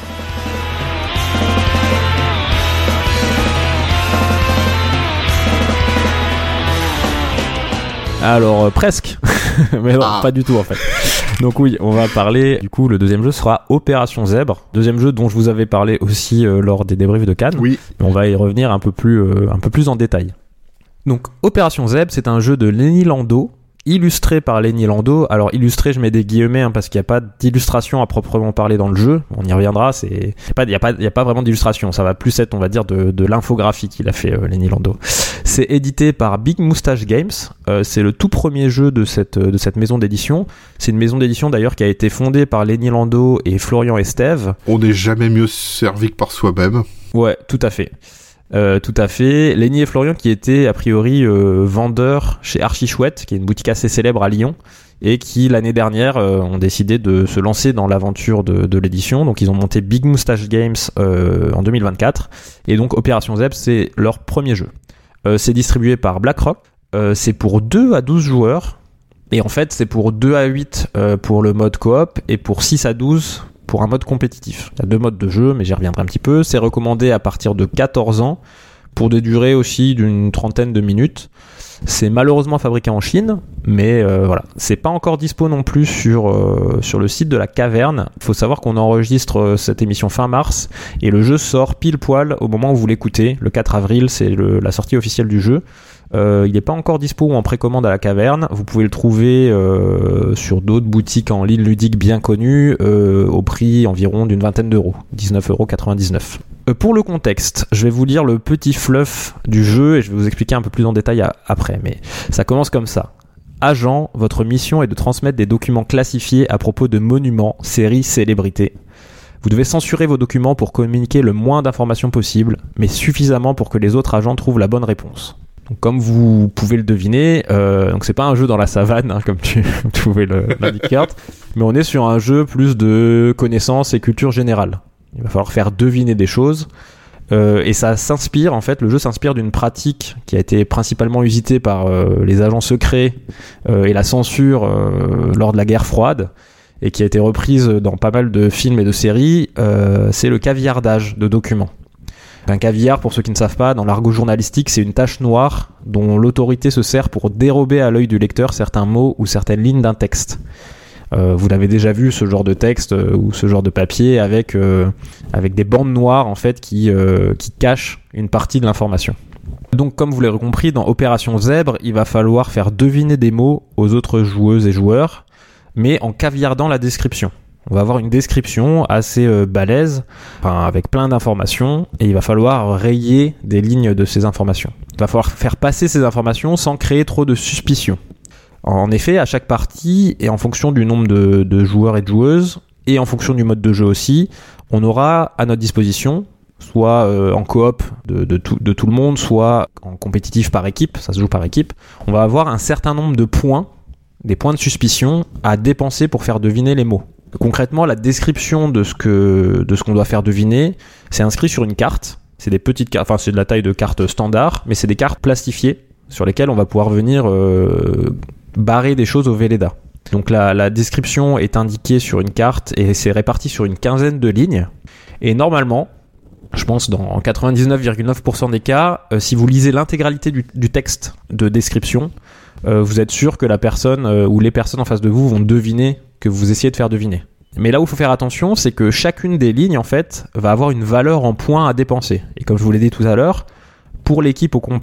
Alors euh, presque, mais non, ah. pas du tout en fait. Donc oui, on va parler, du coup le deuxième jeu sera Opération Zèbre, deuxième jeu dont je vous avais parlé aussi euh, lors des débriefs de Cannes. Oui. On va y revenir un peu plus, euh, un peu plus en détail. Donc Opération Zèbre, c'est un jeu de Lenny Landau, illustré par Lenny Landau. Alors illustré, je mets des guillemets hein, parce qu'il n'y a pas d'illustration à proprement parler dans le jeu. On y reviendra. C'est il n'y a pas, il y a pas, il y a pas vraiment d'illustration. Ça va plus être, on va dire, de, de l'infographie qu'il a fait euh, Lenny Landau. C'est édité par Big Moustache Games. Euh, c'est le tout premier jeu de cette de cette maison d'édition. C'est une maison d'édition d'ailleurs qui a été fondée par Lenny Landau et Florian Estève. On n'est jamais mieux servi que par soi-même. Ouais, tout à fait. Euh, tout à fait. Lenny et Florian qui étaient a priori euh, vendeurs chez Archichouette, qui est une boutique assez célèbre à Lyon, et qui l'année dernière euh, ont décidé de se lancer dans l'aventure de, de l'édition. Donc ils ont monté Big Moustache Games euh, en deux mille vingt-quatre, et donc Opération Zèbre c'est leur premier jeu. Euh, c'est distribué par BlackRock. Euh, c'est pour deux à douze joueurs, et en fait c'est pour deux à huit euh, pour le mode coop et pour six à douze pour un mode compétitif. Il y a deux modes de jeu, mais j'y reviendrai un petit peu. C'est recommandé à partir de quatorze ans, pour des durées aussi d'une trentaine de minutes. C'est malheureusement fabriqué en Chine, mais euh, voilà. C'est pas encore dispo non plus sur, euh, sur le site de la Caverne. Il faut savoir qu'on enregistre euh, cette émission fin mars, et le jeu sort pile poil au moment où vous l'écoutez. Le quatre avril, c'est le, la sortie officielle du jeu. Euh, il n'est pas encore dispo ou en précommande à la Caverne. Vous pouvez le trouver euh, sur d'autres boutiques en ligne ludique bien connues euh, au prix environ d'une vingtaine d'euros, dix-neuf euros quatre-vingt-dix-neuf. Euh, pour le contexte, je vais vous lire le petit fluff du jeu et je vais vous expliquer un peu plus en détail à, après. Mais ça commence comme ça. Agent, votre mission est de transmettre des documents classifiés à propos de monuments, séries, célébrités. Vous devez censurer vos documents pour communiquer le moins d'informations possible, mais suffisamment pour que les autres agents trouvent la bonne réponse. Donc, comme vous pouvez le deviner, euh, donc c'est pas un jeu dans la savane, hein, comme tu, tu pouvais le, l'indiquer, mais on est sur un jeu plus de connaissances et culture générale. Il va falloir faire deviner des choses, euh, et ça s'inspire, en fait, le jeu s'inspire d'une pratique qui a été principalement usitée par euh, les agents secrets euh, et la censure euh, lors de la guerre froide, et qui a été reprise dans pas mal de films et de séries. Euh, c'est le caviardage de documents. Un caviar, pour ceux qui ne savent pas, dans l'argot journalistique, c'est une tache noire dont l'autorité se sert pour dérober à l'œil du lecteur certains mots ou certaines lignes d'un texte. Euh, vous l'avez déjà vu, ce genre de texte euh, ou ce genre de papier avec, euh, avec des bandes noires en fait qui, euh, qui cachent une partie de l'information. Donc comme vous l'avez compris, dans Opération Zèbre, il va falloir faire deviner des mots aux autres joueuses et joueurs, mais en caviardant la description. On va avoir une description assez euh, balèze, enfin, avec plein d'informations, et il va falloir rayer des lignes de ces informations. Il va falloir faire passer ces informations sans créer trop de suspicion. En effet, à chaque partie, et en fonction du nombre de, de joueurs et de joueuses, et en fonction du mode de jeu aussi, on aura à notre disposition, soit euh, en coop de, de, tout, de tout le monde, soit en compétitif par équipe, ça se joue par équipe, on va avoir un certain nombre de points, des points de suspicion à dépenser pour faire deviner les mots. Concrètement, la description de ce que de ce qu'on doit faire deviner, c'est inscrit sur une carte. C'est des petites cartes, enfin c'est de la taille de cartes standard, mais c'est des cartes plastifiées sur lesquelles on va pouvoir venir euh, barrer des choses au Velleda. Donc la, la description est indiquée sur une carte et c'est réparti sur une quinzaine de lignes. Et normalement, je pense dans quatre-vingt-dix-neuf virgule neuf pour cent des cas, euh, si vous lisez l'intégralité du, du texte de description, euh, vous êtes sûr que la personne euh, ou les personnes en face de vous vont deviner que vous essayez de faire deviner. Mais là où il faut faire attention, c'est que chacune des lignes, en fait, va avoir une valeur en points à dépenser. Et comme je vous l'ai dit tout à l'heure, pour l'équipe au complet,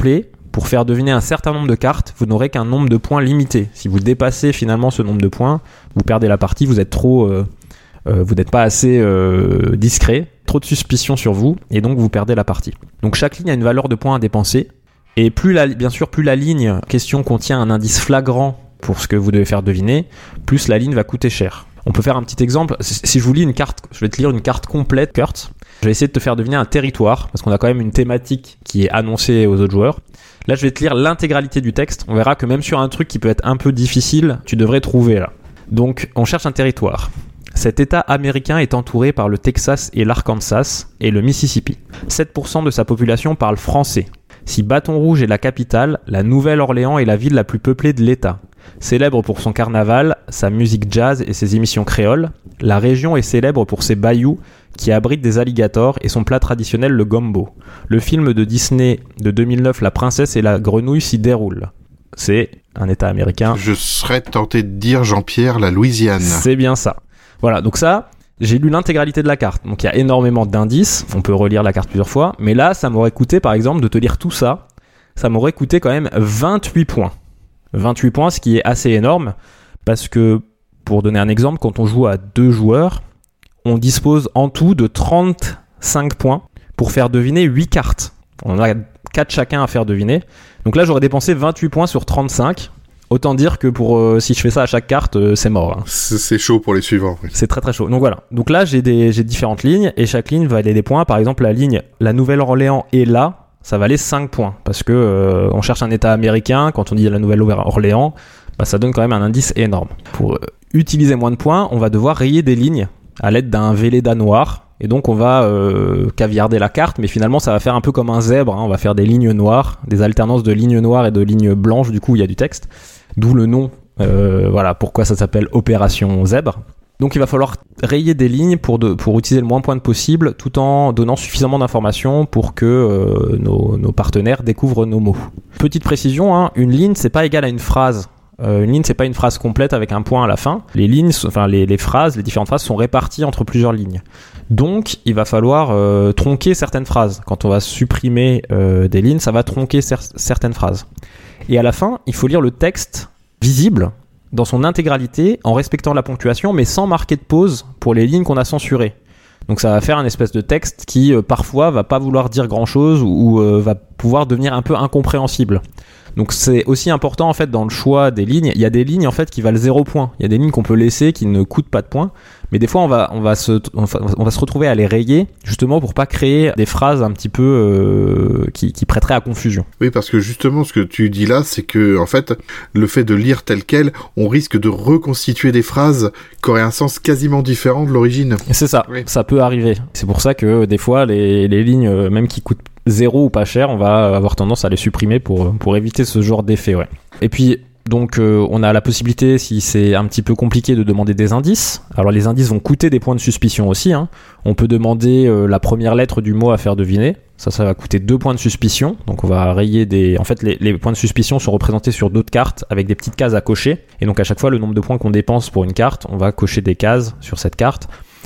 pour faire deviner un certain nombre de cartes, vous n'aurez qu'un nombre de points limité. Si vous dépassez finalement ce nombre de points, vous perdez la partie, vous êtes trop, euh, euh, vous n'êtes pas assez euh, discret, trop de suspicion sur vous, et donc vous perdez la partie. Donc chaque ligne a une valeur de points à dépenser, et plus la, bien sûr, plus la ligne en question contient un indice flagrant pour ce que vous devez faire deviner, plus la ligne va coûter cher. On peut faire un petit exemple. Si je vous lis une carte, je vais te lire une carte complète, Kurt. Je vais essayer de te faire deviner un territoire, parce qu'on a quand même une thématique qui est annoncée aux autres joueurs. Là, je vais te lire l'intégralité du texte. On verra que même sur un truc qui peut être un peu difficile, tu devrais trouver là. Donc, on cherche un territoire. Cet État américain est entouré par le Texas et l'Arkansas et le Mississippi. sept pour cent de sa population parle français. Si Bâton Rouge est la capitale, la Nouvelle-Orléans est la ville la plus peuplée de l'État. Célèbre pour son carnaval, sa musique jazz et ses émissions créoles, la région est célèbre pour ses bayous qui abritent des alligators et son plat traditionnel, le gumbo. Le film de Disney de deux mille neuf, La princesse et la grenouille, s'y déroule. C'est un État américain. Je serais tenté de dire, Jean-Pierre, la Louisiane. C'est bien ça. Voilà, donc ça, j'ai lu l'intégralité de la carte. Donc il y a énormément d'indices, on peut relire la carte plusieurs fois, mais là, ça m'aurait coûté, par exemple, de te lire tout ça, ça m'aurait coûté quand même vingt-huit points. vingt-huit points, ce qui est assez énorme, parce que, pour donner un exemple, quand on joue à deux joueurs, on dispose en tout de trente-cinq points pour faire deviner huit cartes. On a quatre chacun à faire deviner. Donc là, j'aurais dépensé vingt-huit points sur trente-cinq. Autant dire que pour euh, si je fais ça à chaque carte, euh, c'est mort. Hein. C'est, c'est chaud pour les suivants. Oui. C'est très très chaud. Donc voilà. Donc là, j'ai des j'ai différentes lignes et chaque ligne va aller des points. Par exemple, la ligne La Nouvelle-Orléans est là. Ça valait cinq points parce que euh, on cherche un État américain. Quand on dit la Nouvelle-Orléans, bah, ça donne quand même un indice énorme. Pour euh, utiliser moins de points, on va devoir rayer des lignes à l'aide d'un Velleda noir. Et donc on va euh, caviarder la carte, mais finalement ça va faire un peu comme un zèbre. Hein. On va faire des lignes noires, des alternances de lignes noires et de lignes blanches. Du coup, il y a du texte. D'où le nom. Euh, voilà pourquoi ça s'appelle Opération Zèbre. Donc il va falloir rayer des lignes pour, de, pour utiliser le moins de points possible tout en donnant suffisamment d'informations pour que euh, nos, nos partenaires découvrent nos mots. Petite précision, hein, une ligne c'est pas égal à une phrase. Euh, une ligne c'est pas une phrase complète avec un point à la fin. Les lignes, enfin les, les phrases, les différentes phrases sont réparties entre plusieurs lignes. Donc il va falloir euh, tronquer certaines phrases. Quand on va supprimer euh, des lignes, ça va tronquer cer- certaines phrases. Et à la fin, il faut lire le texte visible dans son intégralité en respectant la ponctuation mais sans marquer de pause pour les lignes qu'on a censurées. Donc ça va faire un espèce de texte qui euh, parfois va pas vouloir dire grand chose ou, ou euh, va pouvoir devenir un peu incompréhensible. Donc c'est aussi important en fait dans le choix des lignes. Il y a des lignes en fait qui valent zéro point. Il y a des lignes qu'on peut laisser qui ne coûtent pas de points. Mais des fois on va on va se on va, on va se retrouver à les rayer justement pour pas créer des phrases un petit peu euh, qui qui prêteraient à confusion. Oui, parce que justement ce que tu dis là, c'est que en fait le fait de lire tel quel, on risque de reconstituer des phrases qui auraient un sens quasiment différent de l'origine. C'est ça. Oui. Ça peut arriver. C'est pour ça que des fois les les lignes même qui coûtent zéro ou pas cher, on va avoir tendance à les supprimer pour pour éviter ce genre d'effet. Ouais. Et puis donc euh, on a la possibilité, si c'est un petit peu compliqué, de demander des indices. Alors les indices vont coûter des points de suspicion aussi. Hein. On peut demander euh, la première lettre du mot à faire deviner. Ça, ça va coûter deux points de suspicion. Donc on va rayer des... En fait, les, les points de suspicion sont représentés sur d'autres cartes avec des petites cases à cocher. Et donc à chaque fois, le nombre de points qu'on dépense pour une carte, on va cocher des cases sur cette carte.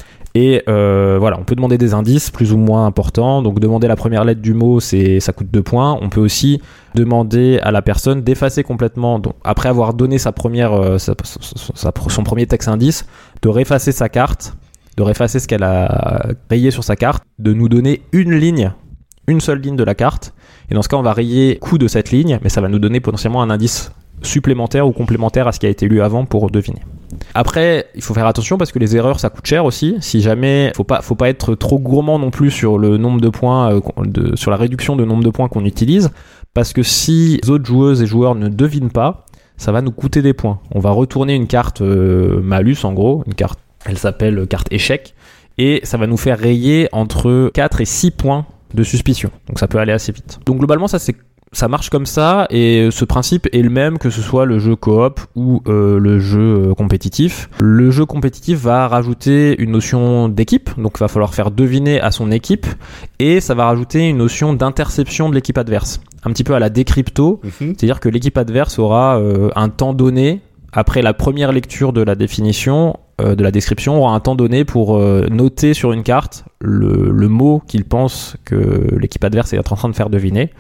Et euh, voilà, on peut demander des indices plus ou moins importants. Donc demander la première lettre du mot, c'est ça coûte deux points. On peut aussi demander à la personne d'effacer complètement, donc, après avoir donné sa première, euh, sa, sa, son premier texte indice, de réeffacer sa carte, de réeffacer ce qu'elle a rayé sur sa carte, de nous donner une ligne, une seule ligne de la carte. Et dans ce cas, on va rayer coup de cette ligne, mais ça va nous donner potentiellement un indice supplémentaire ou complémentaire à ce qui a été lu avant pour deviner. Après, il faut faire attention parce que les erreurs ça coûte cher aussi. Si jamais, faut pas, faut pas être trop gourmand non plus sur le nombre de points, euh, de, sur la réduction de nombre de points qu'on utilise, parce que si les autres joueuses et joueurs ne devinent pas, ça va nous coûter des points. On va retourner une carte euh, malus en gros, une carte, elle s'appelle carte échec, et ça va nous faire rayer entre quatre et six points de suspicion. Donc ça peut aller assez vite. Donc globalement ça c'est Ça marche comme ça et ce principe est le même que ce soit le jeu coop ou euh, le jeu compétitif. Le jeu compétitif va rajouter une notion d'équipe, donc il va falloir faire deviner à son équipe et ça va rajouter une notion d'interception de l'équipe adverse. Un petit peu à la décrypto, mm-hmm. C'est-à-dire que l'équipe adverse aura euh, un temps donné, après la première lecture de la définition, euh, de la description, aura un temps donné pour euh, noter sur une carte le, le mot qu'il pense que l'équipe adverse est en train de faire deviner.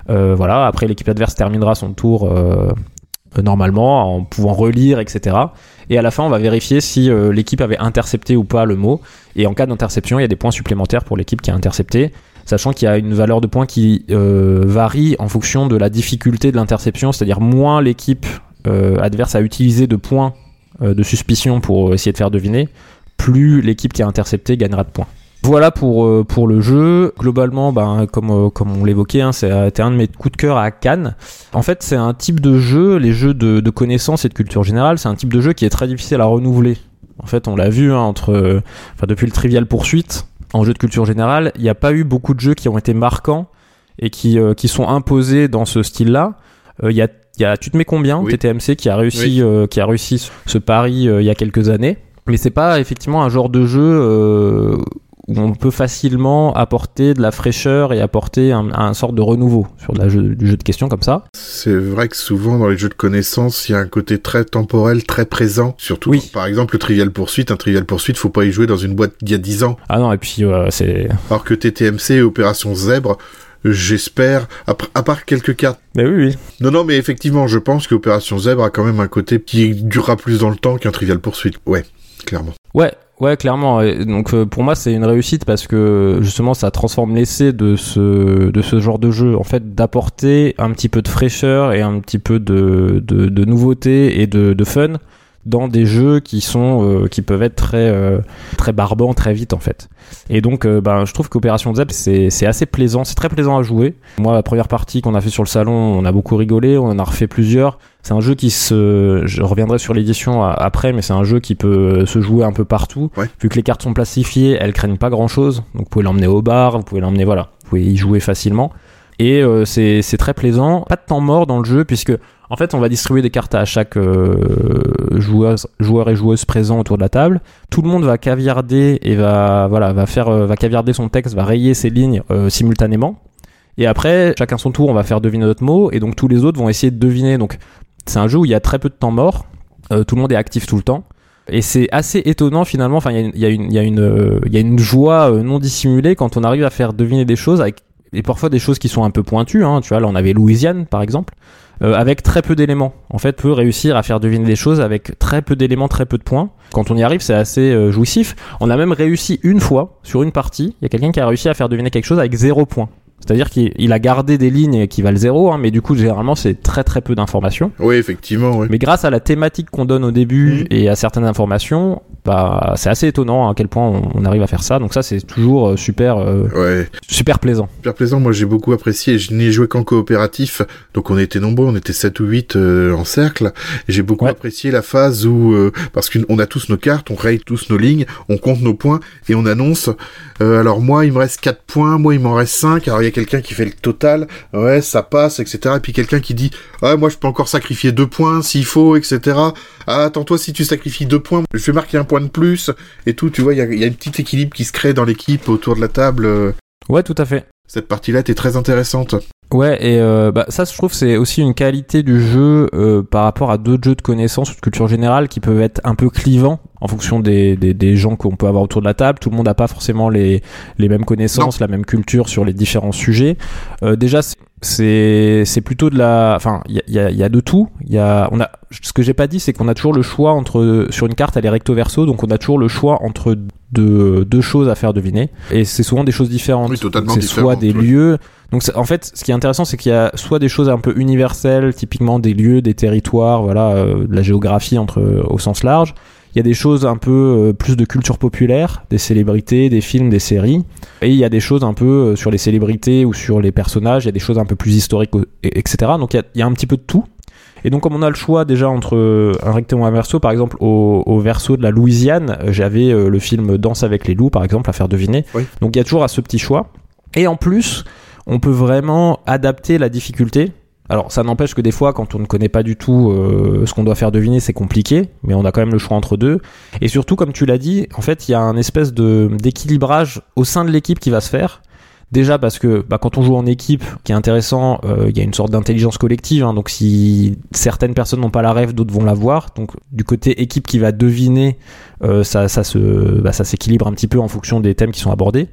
Euh, voilà. Après, l'équipe adverse terminera son tour euh, normalement en pouvant relire, et cetera. Et à la fin, on va vérifier si euh, l'équipe avait intercepté ou pas le mot. Et en cas d'interception, il y a des points supplémentaires pour l'équipe qui a intercepté, sachant qu'il y a une valeur de points qui euh, varie en fonction de la difficulté de l'interception, c'est-à-dire moins l'équipe euh, adverse a utilisé de points euh, de suspicion pour essayer de faire deviner, plus l'équipe qui a intercepté gagnera de points. Voilà pour, euh, pour le jeu. Globalement, ben, comme, euh, comme on l'évoquait, hein, c'était un de mes coups de cœur à Cannes. En fait, c'est un type de jeu, les jeux de, de connaissances et de culture générale, c'est un type de jeu qui est très difficile à renouveler. En fait, on l'a vu hein, entre, euh, enfin, depuis le Trivial Pursuit, en jeu de culture générale, il n'y a pas eu beaucoup de jeux qui ont été marquants et qui, euh, qui sont imposés dans ce style-là. Il euh, y a, y a, tu te mets combien, oui. T T M C qui a réussi, oui. euh, qui a réussi ce pari euh, il y a quelques années. Mais c'est pas effectivement un genre de jeu euh, où on peut facilement apporter de la fraîcheur et apporter un, un sorte de renouveau sur la jeu, du jeu de questions comme ça. C'est vrai que souvent dans les jeux de connaissances, il y a un côté très temporel, très présent. Surtout, oui. Quand, par exemple, le Trivial Pursuit, un Trivial Pursuit, faut pas y jouer dans une boîte d'il y a dix ans. Ah non, et puis euh, c'est... Alors que T T M C et Opération Zèbre, j'espère, à part quelques cartes. Mais oui, oui. Non, non, mais effectivement, je pense qu'Opération Zèbre a quand même un côté qui durera plus dans le temps qu'un Trivial Pursuit. Ouais, clairement. Ouais. Ouais, clairement. Et donc euh, pour moi, c'est une réussite parce que justement, ça transforme l'essai de ce de ce genre de jeu, en fait, d'apporter un petit peu de fraîcheur et un petit peu de de, de nouveauté et de, de fun dans des jeux qui sont euh, qui peuvent être très euh, très barbants très vite en fait. Et donc euh, ben je trouve qu'Opération Zèbre c'est c'est assez plaisant, c'est très plaisant à jouer. Moi la première partie qu'on a fait sur le salon, on a beaucoup rigolé, on en a refait plusieurs. C'est un jeu qui se je reviendrai sur l'édition après, mais c'est un jeu qui peut se jouer un peu partout. Ouais. Vu que les cartes sont plastifiées, elles craignent pas grand-chose. Donc vous pouvez l'emmener au bar, vous pouvez l'emmener voilà, vous pouvez y jouer facilement. Et euh, c'est c'est très plaisant, pas de temps mort dans le jeu puisque en fait on va distribuer des cartes à chaque euh, joueur, joueur et joueuse présent autour de la table. Tout le monde va caviarder et va voilà va faire euh, va caviarder son texte, va rayer ses lignes euh, simultanément. Et après chacun son tour, on va faire deviner notre mot et donc tous les autres vont essayer de deviner. Donc c'est un jeu où il y a très peu de temps mort, euh, tout le monde est actif tout le temps. Et c'est assez étonnant finalement. Enfin il y a une il y a une il y a une euh, il y a une joie euh, non dissimulée quand on arrive à faire deviner des choses avec et parfois des choses qui sont un peu pointues, hein. Tu vois, là on avait Louisiane par exemple, euh, avec très peu d'éléments. En fait, peut réussir à faire deviner des choses avec très peu d'éléments, très peu de points. Quand on y arrive, c'est assez euh, jouissif. On a même réussi une fois sur une partie, il y a quelqu'un qui a réussi à faire deviner quelque chose avec zéro point. C'est-à-dire qu'il il a gardé des lignes qui valent zéro, hein, mais du coup, généralement, c'est très très peu d'informations. Oui, effectivement. Oui. Mais grâce à la thématique qu'on donne au début mmh. et à certaines informations, bah, c'est assez étonnant à quel point on, on arrive à faire ça. Donc ça, c'est toujours euh, super, euh, ouais. super plaisant. Super plaisant. Moi, j'ai beaucoup apprécié. Je n'ai joué qu'en coopératif, donc on était nombreux, on était sept ou huit euh, en cercle. Et j'ai beaucoup ouais. apprécié la phase où, euh, parce qu'on a tous nos cartes, on raye tous nos lignes, on compte nos points et on annonce. Euh, alors moi, il me reste quatre points, moi, il m'en reste cinq. Alors il y a quelqu'un qui fait le total, ouais, ça passe, et cetera. Et puis quelqu'un qui dit, ah, moi, je peux encore sacrifier deux points s'il faut, et cetera. Ah, attends, toi, si tu sacrifies deux points, je vais marquer un point de plus et tout. Tu vois, il y a, y a un petit équilibre qui se crée dans l'équipe autour de la table. Ouais, tout à fait. Cette partie-là était très intéressante. Ouais, et euh, bah, ça, je trouve, c'est aussi une qualité du jeu euh, par rapport à d'autres jeux de connaissances ou de culture générale qui peuvent être un peu clivants en fonction des, des, des gens qu'on peut avoir autour de la table. Tout le monde n'a pas forcément les, les mêmes connaissances, non. la même culture sur les différents sujets. Euh, déjà, c'est, c'est, c'est plutôt de la... Enfin, il y a, y a de tout. Y a, on a, ce que j'ai pas dit, c'est qu'on a toujours le choix entre... Sur une carte, elle est recto-verso, donc on a toujours le choix entre deux, deux choses à faire deviner. Et c'est souvent des choses différentes. Oui, totalement donc, c'est différentes. soit des oui. lieux... Donc en fait, ce qui est intéressant, c'est qu'il y a soit des choses un peu universelles, typiquement des lieux, des territoires, voilà, euh, de la géographie entre au sens large. Il y a des choses un peu euh, plus de culture populaire, des célébrités, des films, des séries. Et il y a des choses un peu euh, sur les célébrités ou sur les personnages. Il y a des choses un peu plus historiques, et cetera. Donc il y a, il y a un petit peu de tout. Et donc comme on a le choix déjà entre un recto ou un verso, par exemple au, au verso de la Louisiane, j'avais euh, le film Danse avec les loups, par exemple, à faire deviner. Oui. Donc il y a toujours à ce petit choix. Et en plus, on peut vraiment adapter la difficulté. Alors ça n'empêche que des fois quand on ne connaît pas du tout euh, ce qu'on doit faire deviner, c'est compliqué, mais on a quand même le choix entre deux. Et surtout, comme tu l'as dit, en fait il y a un espèce de, d'équilibrage au sein de l'équipe qui va se faire. Déjà parce que bah, quand on joue en équipe, ce qui est intéressant, euh, il y a une sorte d'intelligence collective, hein, donc si certaines personnes n'ont pas la rêve, d'autres vont l'avoir. Donc du côté équipe qui va deviner, euh, ça, ça, se, bah, ça s'équilibre un petit peu en fonction des thèmes qui sont abordés.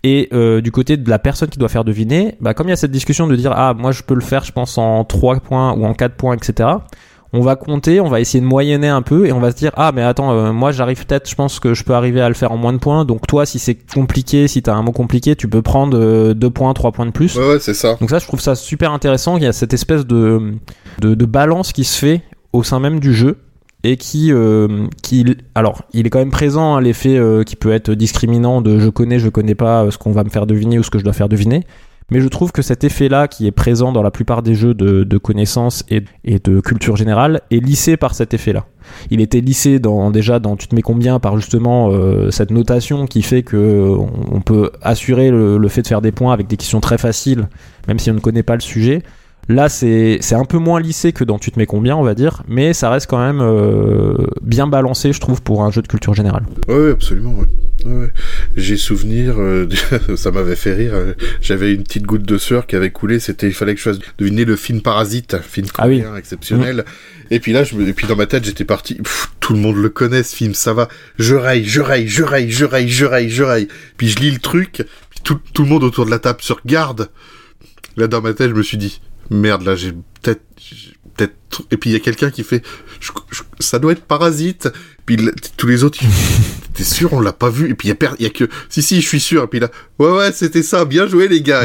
Et euh, du côté de la personne qui doit faire deviner, bah comme il y a cette discussion de dire ah moi je peux le faire je pense en trois points ou en quatre points, et cetera. On va compter, on va essayer de moyenner un peu et on va se dire ah mais attends euh, moi j'arrive peut-être, je pense que je peux arriver à le faire en moins de points. Donc toi si c'est compliqué, si t'as un mot compliqué, tu peux prendre euh, deux points, trois points de plus. Ouais ouais c'est ça. Donc ça je trouve ça super intéressant. Il y a cette espèce de de, de balance qui se fait au sein même du jeu. Et qui, euh, qui, alors, il est quand même présent, hein, l'effet euh, qui peut être discriminant de je connais, je connais pas euh, ce qu'on va me faire deviner ou ce que je dois faire deviner. Mais je trouve que cet effet-là, qui est présent dans la plupart des jeux de, de connaissances et, et de culture générale, est lissé par cet effet-là. Il était lissé dans, déjà dans Tu te mets combien par justement euh, cette notation qui fait que on, on peut assurer le, le fait de faire des points avec des questions très faciles, même si on ne connaît pas le sujet. Là, c'est, c'est un peu moins lissé que dans Tu te mets combien, on va dire, mais ça reste quand même euh, bien balancé, je trouve, pour un jeu de culture générale. Oui, ouais, absolument, ouais. Ouais, ouais. J'ai souvenir, euh, ça m'avait fait rire, euh, j'avais une petite goutte de sueur qui avait coulé, c'était, il fallait que je fasse deviner le film Parasite, film coréen ah oui. exceptionnel, mmh. et puis là, je me, et puis dans ma tête, j'étais parti, pff, tout le monde le connaît ce film, ça va, je raille, je raille, je raille, je raille, je raille, je raille, puis je lis le truc, puis tout, tout le monde autour de la table se regarde, là dans ma tête, je me suis dit, merde, là, j'ai peut-être, j'ai peut-être, et puis il y a quelqu'un qui fait, je, je, ça doit être Parasite, puis là, tous les autres, ils... t'es sûr, on l'a pas vu, et puis il y a, per... y a que, si, si, je suis sûr, et puis là, ouais, ouais, c'était ça, bien joué, les gars.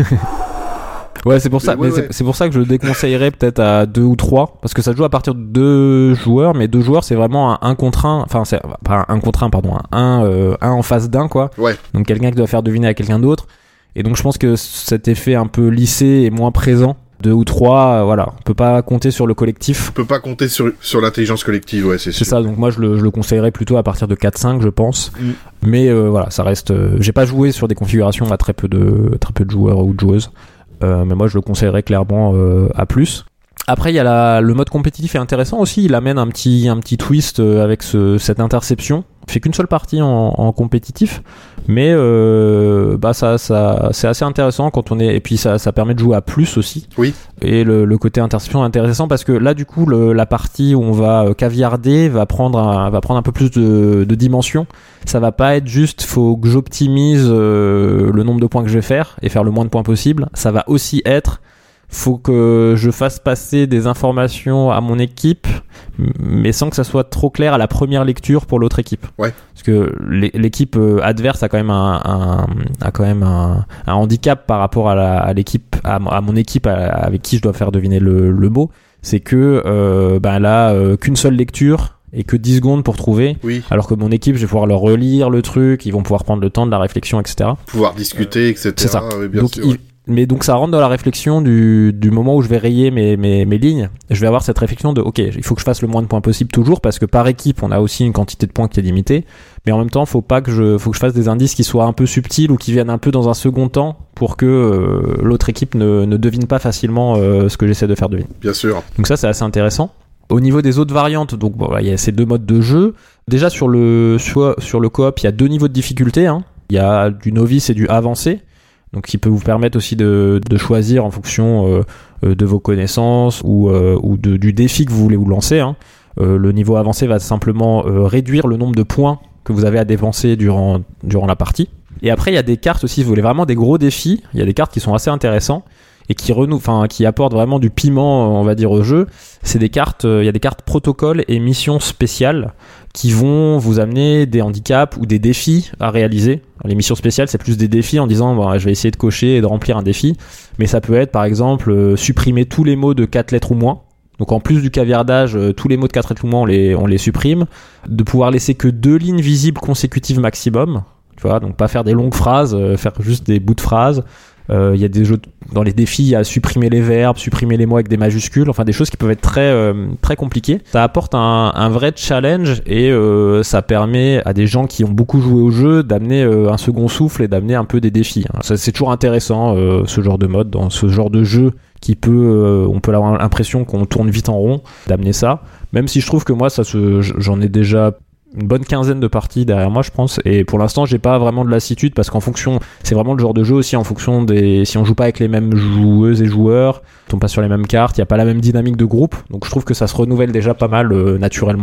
Ouais, c'est pour ça, mais, ouais, mais ouais. C'est, c'est pour ça que je le déconseillerais peut-être à deux ou trois, parce que ça joue à partir de deux joueurs, mais deux joueurs, c'est vraiment un, un contre un, enfin, c'est pas un contre un, pardon, un, euh, un en face d'un, quoi. Ouais. Donc quelqu'un qui doit faire deviner à quelqu'un d'autre. Et donc je pense que cet effet un peu lissé est moins présent. Deux ou trois, euh, voilà, on peut pas compter sur le collectif. On peut pas compter sur, sur l'intelligence collective, ouais, c'est sûr. C'est ça, donc moi je le, je le conseillerais plutôt à partir de quatre cinq, je pense. Mm. Mais euh, voilà, ça reste. Euh, j'ai pas joué sur des configurations à très peu de, très peu de joueurs ou de joueuses. Euh, mais moi je le conseillerais clairement euh, à plus. Après il y a la, le mode compétitif est intéressant aussi, il amène un petit, un petit twist avec ce, cette interception. Il fait qu'une seule partie en, en compétitif, mais euh, bah ça, ça, c'est assez intéressant quand on est, et puis ça, ça permet de jouer à plus aussi. Oui. Et le, le côté interception est intéressant parce que là du coup le, la partie où on va caviarder va prendre un, va prendre un peu plus de, de dimension. Ça va pas être juste faut que j'optimise euh, le nombre de points que je vais faire et faire le moins de points possible. Ça va aussi être faut que je fasse passer des informations à mon équipe, mais sans que ça soit trop clair à la première lecture pour l'autre équipe. Ouais. Parce que l'équipe adverse a quand même un, un a quand même un, un handicap par rapport à, la, à l'équipe, à, à mon équipe à, avec qui je dois faire deviner le, le mot. C'est que euh, ben là euh, qu'une seule lecture et que dix secondes pour trouver. Oui. Alors que mon équipe, je vais pouvoir leur relire le truc, ils vont pouvoir prendre le temps de la réflexion, et cetera. Pouvoir discuter, euh, et cetera. C'est ça. Oui, bien Donc sûr, il, ouais. Mais donc ça rentre dans la réflexion du, du moment où je vais rayer mes, mes, mes lignes. Je vais avoir cette réflexion de ok, il faut que je fasse le moins de points possible toujours parce que par équipe on a aussi une quantité de points qui est limitée. Mais en même temps, faut pas que je, faut que je fasse des indices qui soient un peu subtils ou qui viennent un peu dans un second temps pour que euh, l'autre équipe ne, ne devine pas facilement euh, ce que j'essaie de faire deviner. Bien sûr. Donc ça c'est assez intéressant. Au niveau des autres variantes, donc bon, il y a ces deux modes de jeu. Déjà sur le sur, sur le coop, il y a deux niveaux de difficulté. Hein. Il y a du novice et du avancé. Donc, qui peut vous permettre aussi de, de choisir en fonction euh, de vos connaissances ou, euh, ou de, du défi que vous voulez vous lancer. Hein. Euh, le niveau avancé va simplement euh, réduire le nombre de points que vous avez à dépenser durant, durant la partie. Et après, il y a des cartes aussi, si vous voulez vraiment des gros défis, il y a des cartes qui sont assez intéressantes et qui, renou- enfin, qui apportent vraiment du piment, on va dire, au jeu. C'est des cartes, euh, il y a des cartes protocoles et missions spéciales qui vont vous amener des handicaps ou des défis à réaliser. Les missions spéciales, c'est plus des défis en disant bon, je vais essayer de cocher et de remplir un défi. Mais ça peut être, par exemple, euh, supprimer tous les mots de quatre lettres ou moins. Donc en plus du caviardage, euh, tous les mots de quatre lettres ou moins, on les, on les supprime. De pouvoir laisser que deux lignes visibles consécutives maximum. Tu vois, donc pas faire des longues phrases, euh, faire juste des bouts de phrases. Il euh, y a des jeux dans les défis, il y a supprimer les verbes, supprimer les mots avec des majuscules, enfin des choses qui peuvent être très euh, très compliquées. Ça apporte un, un vrai challenge et euh, ça permet à des gens qui ont beaucoup joué au jeu d'amener euh, un second souffle et d'amener un peu des défis. Ça, c'est toujours intéressant euh, ce genre de mode, dans ce genre de jeu qui peut, euh, on peut avoir l'impression qu'on tourne vite en rond, d'amener ça. Même si je trouve que moi, ça se, j'en ai déjà une bonne quinzaine de parties derrière moi, je pense, et pour l'instant j'ai pas vraiment de lassitude parce qu'en fonction, c'est vraiment le genre de jeu aussi en fonction des, si on joue pas avec les mêmes joueuses et joueurs, on tombe pas sur les mêmes cartes, il y a pas la même dynamique de groupe, donc je trouve que ça se renouvelle déjà pas mal euh, naturellement, quoi.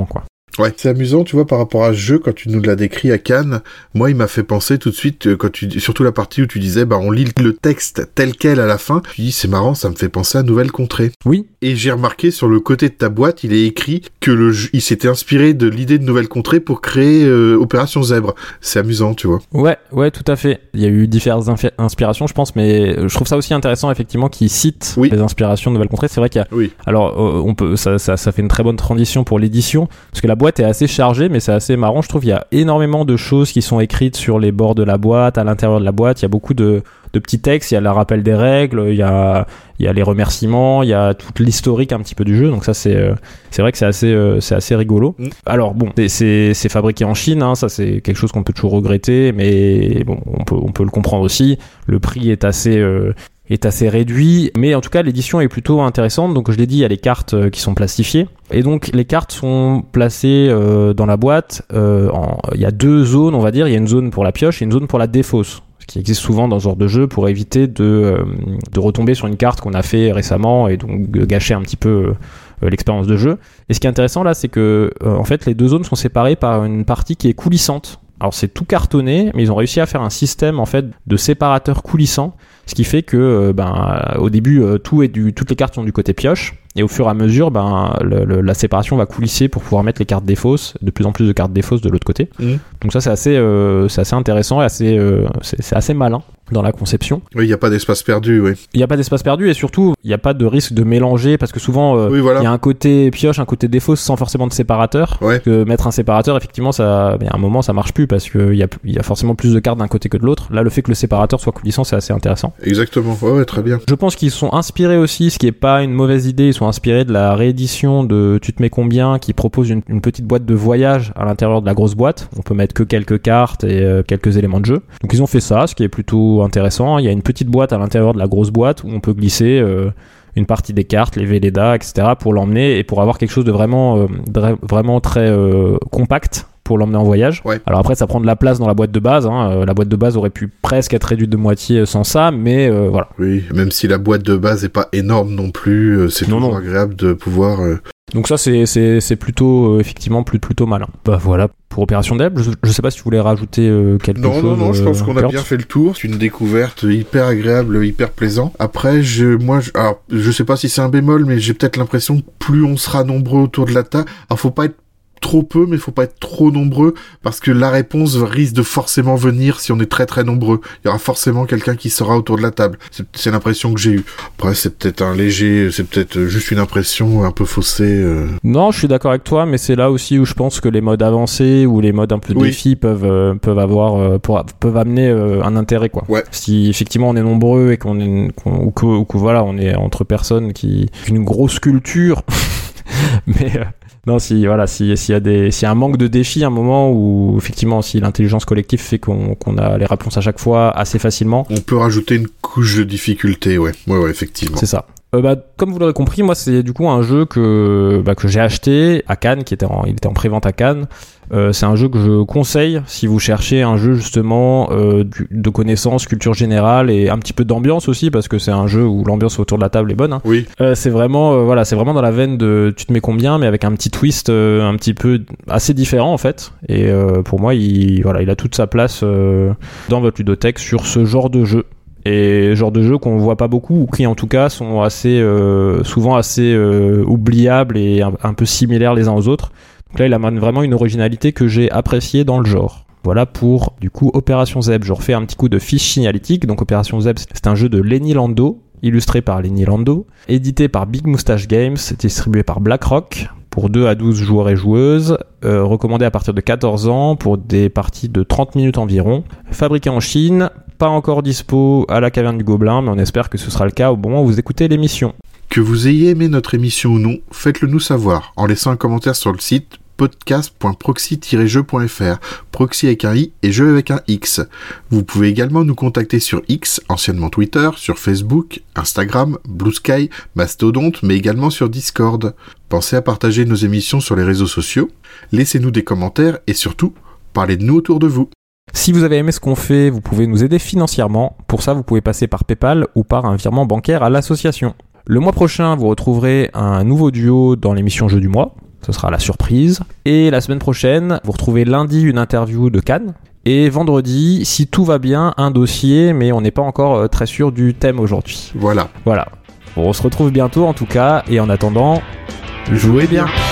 Ouais, c'est amusant, tu vois, par rapport à ce jeu, quand tu nous l'as décrit à Cannes, moi, il m'a fait penser tout de suite, euh, quand tu, surtout la partie où tu disais, bah, on lit le texte tel quel à la fin, tu dis, c'est marrant, ça me fait penser à Nouvelle Contrée. Oui. Et j'ai remarqué sur le côté de ta boîte, il est écrit que le jeu, il s'était inspiré de l'idée de Nouvelle Contrée pour créer euh, Opération Zèbre. C'est amusant, tu vois. Ouais, ouais, tout à fait. Il y a eu différentes infi- inspirations, je pense, mais je trouve ça aussi intéressant, effectivement, qu'il cite oui. les inspirations de Nouvelle Contrée. C'est vrai qu'il y a, oui. alors, euh, on peut, ça, ça, ça fait une très bonne transition pour l'édition, parce que la boîte est assez chargée, mais c'est assez marrant, je trouve. Il y a énormément de choses qui sont écrites sur les bords de la boîte, à l'intérieur de la boîte. Il y a beaucoup de, de petits textes, il y a le rappel des règles, il y a, il y a les remerciements, il y a toute l'historique un petit peu du jeu. Donc ça, c'est, euh, c'est vrai que c'est assez, euh, c'est assez rigolo. Mm. Alors bon, c'est, c'est, c'est fabriqué en Chine, hein, ça c'est quelque chose qu'on peut toujours regretter, mais bon, on peut, on peut le comprendre aussi. Le prix est assez, euh, est assez réduit, mais en tout cas l'édition est plutôt intéressante. Donc je l'ai dit, il y a les cartes euh, qui sont plastifiées, et donc les cartes sont placées euh, dans la boîte. Euh, en, il y a deux zones, on va dire. Il y a une zone pour la pioche et une zone pour la défausse, ce qui existe souvent dans ce genre de jeu pour éviter de, euh, de retomber sur une carte qu'on a fait récemment et donc gâcher un petit peu euh, l'expérience de jeu. Et ce qui est intéressant là, c'est que euh, en fait les deux zones sont séparées par une partie qui est coulissante. Alors c'est tout cartonné, mais ils ont réussi à faire un système en fait de séparateurs coulissants, ce qui fait que euh, ben au début euh, tout est du, toutes les cartes sont du côté pioche, et au fur et à mesure ben le, le, la séparation va coulisser pour pouvoir mettre les cartes défausses, de plus en plus de cartes défausses de l'autre côté. Mmh. Donc ça c'est assez euh, c'est assez intéressant et assez euh, c'est, c'est assez malin dans la conception. Oui, il n'y a pas d'espace perdu, oui. Il n'y a pas d'espace perdu, et surtout, il n'y a pas de risque de mélanger, parce que souvent, euh, oui, voilà. il y a un côté pioche, un côté défausse sans forcément de séparateur. Ouais. Que mettre un séparateur, effectivement, ça, à un moment, ça marche plus, parce qu'il y a, il y a forcément plus de cartes d'un côté que de l'autre. Là, le fait que le séparateur soit coulissant, c'est assez intéressant. Exactement, ouais, ouais, très bien. Je pense qu'ils sont inspirés aussi, ce qui est pas une mauvaise idée, ils sont inspirés de la réédition de Tu te mets combien, qui propose une, une petite boîte de voyage à l'intérieur de la grosse boîte. On peut mettre que quelques cartes et euh, quelques éléments de jeu. Donc ils ont fait ça, ce qui est plutôt intéressant. Il y a une petite boîte à l'intérieur de la grosse boîte où on peut glisser euh, une partie des cartes, les Velleda, et cetera pour l'emmener et pour avoir quelque chose de vraiment, euh, dra- vraiment très euh, compact pour l'emmener en voyage. Ouais. Alors après, ça prend de la place dans la boîte de base. Hein. Euh, la boîte de base aurait pu presque être réduite de moitié sans ça, mais euh, voilà. Oui, même si la boîte de base est pas énorme non plus, euh, c'est non, toujours non. agréable de pouvoir... Euh... Donc ça, c'est, c'est, c'est plutôt, euh, effectivement, plus, plutôt malin. Bah voilà, pour Opération Deb, je, je sais pas si tu voulais rajouter euh, quelque non, chose. Non, non, non, je pense euh, qu'on a bien fait le tour. C'est une découverte hyper agréable, hyper plaisant. Après, je, moi, je, alors, je sais pas si c'est un bémol, mais j'ai peut-être l'impression que plus on sera nombreux autour de la table, alors faut pas être trop peu, mais faut pas être trop nombreux, parce que la réponse risque de forcément venir si on est très très nombreux. Il y aura forcément quelqu'un qui sera autour de la table. C'est, c'est l'impression que j'ai eue. Après, c'est peut-être un léger, c'est peut-être juste une impression un peu faussée. Euh... Non, je suis d'accord avec toi, mais c'est là aussi où je pense que les modes avancés ou les modes un peu oui. défis peuvent euh, peuvent avoir euh, pour, peuvent amener euh, un intérêt, quoi. Ouais. Si effectivement on est nombreux et qu'on est qu'on, ou, que, ou que voilà, on est entre personnes qui une grosse culture, mais euh, non, si voilà, si s'il y a des, s'il y a un manque de défis, un moment où effectivement, si l'intelligence collective fait qu'on qu'on a les réponses à chaque fois assez facilement, on peut rajouter une couche de difficulté, ouais, ouais, ouais, effectivement. C'est ça. Euh, bah, comme vous l'aurez compris, moi c'est du coup un jeu que bah, que j'ai acheté à Cannes, qui était en, il était en pré-vente à Cannes. Euh, c'est un jeu que je conseille si vous cherchez un jeu justement euh, du, de connaissances, culture générale et un petit peu d'ambiance aussi, parce que c'est un jeu où l'ambiance autour de la table est bonne. Hein. Oui. Euh, c'est vraiment euh, voilà, c'est vraiment dans la veine de Tu te mets combien, mais avec un petit twist euh, un petit peu assez différent en fait. Et euh, pour moi, il voilà, il a toute sa place euh, dans votre ludothèque sur ce genre de jeu. Et genre de jeux qu'on voit pas beaucoup, ou qui en tout cas sont assez euh, souvent assez euh, oubliables et un, un peu similaires les uns aux autres. Donc là il amène vraiment une originalité que j'ai appréciée dans le genre. Voilà pour du coup Opération Zeb. Je refais un petit coup de fiche signalétique. Donc Opération Zeb, c'est un jeu de Lenny Lando, illustré par Lenny Lando, édité par Big Moustache Games, distribué par BlackRock pour deux à douze joueurs et joueuses, euh, recommandé à partir de quatorze ans pour des parties de trente minutes environ, fabriqué en Chine, pas encore dispo à la Caverne du Gobelin, mais on espère que ce sera le cas au moment où vous écoutez l'émission. Que vous ayez aimé notre émission ou non, faites-le nous savoir en laissant un commentaire sur le site podcast point proxy tiret jeu point f r, proxy avec un i et jeu avec un x. Vous pouvez également nous contacter sur X, anciennement Twitter, sur Facebook, Instagram, Blue Sky, Mastodonte, mais également sur Discord. Pensez à partager nos émissions sur les réseaux sociaux, laissez-nous des commentaires et surtout, parlez de nous autour de vous. Si vous avez aimé ce qu'on fait, vous pouvez nous aider financièrement. Pour ça, vous pouvez passer par PayPal ou par un virement bancaire à l'association. Le mois prochain, vous retrouverez un nouveau duo dans l'émission Jeu du mois. Ce sera la surprise. Et la semaine prochaine, vous retrouvez lundi une interview de Cannes. Et vendredi, si tout va bien, un dossier, mais on n'est pas encore très sûr du thème aujourd'hui. Voilà. Voilà. Bon, on se retrouve bientôt en tout cas, et en attendant, jouez bien.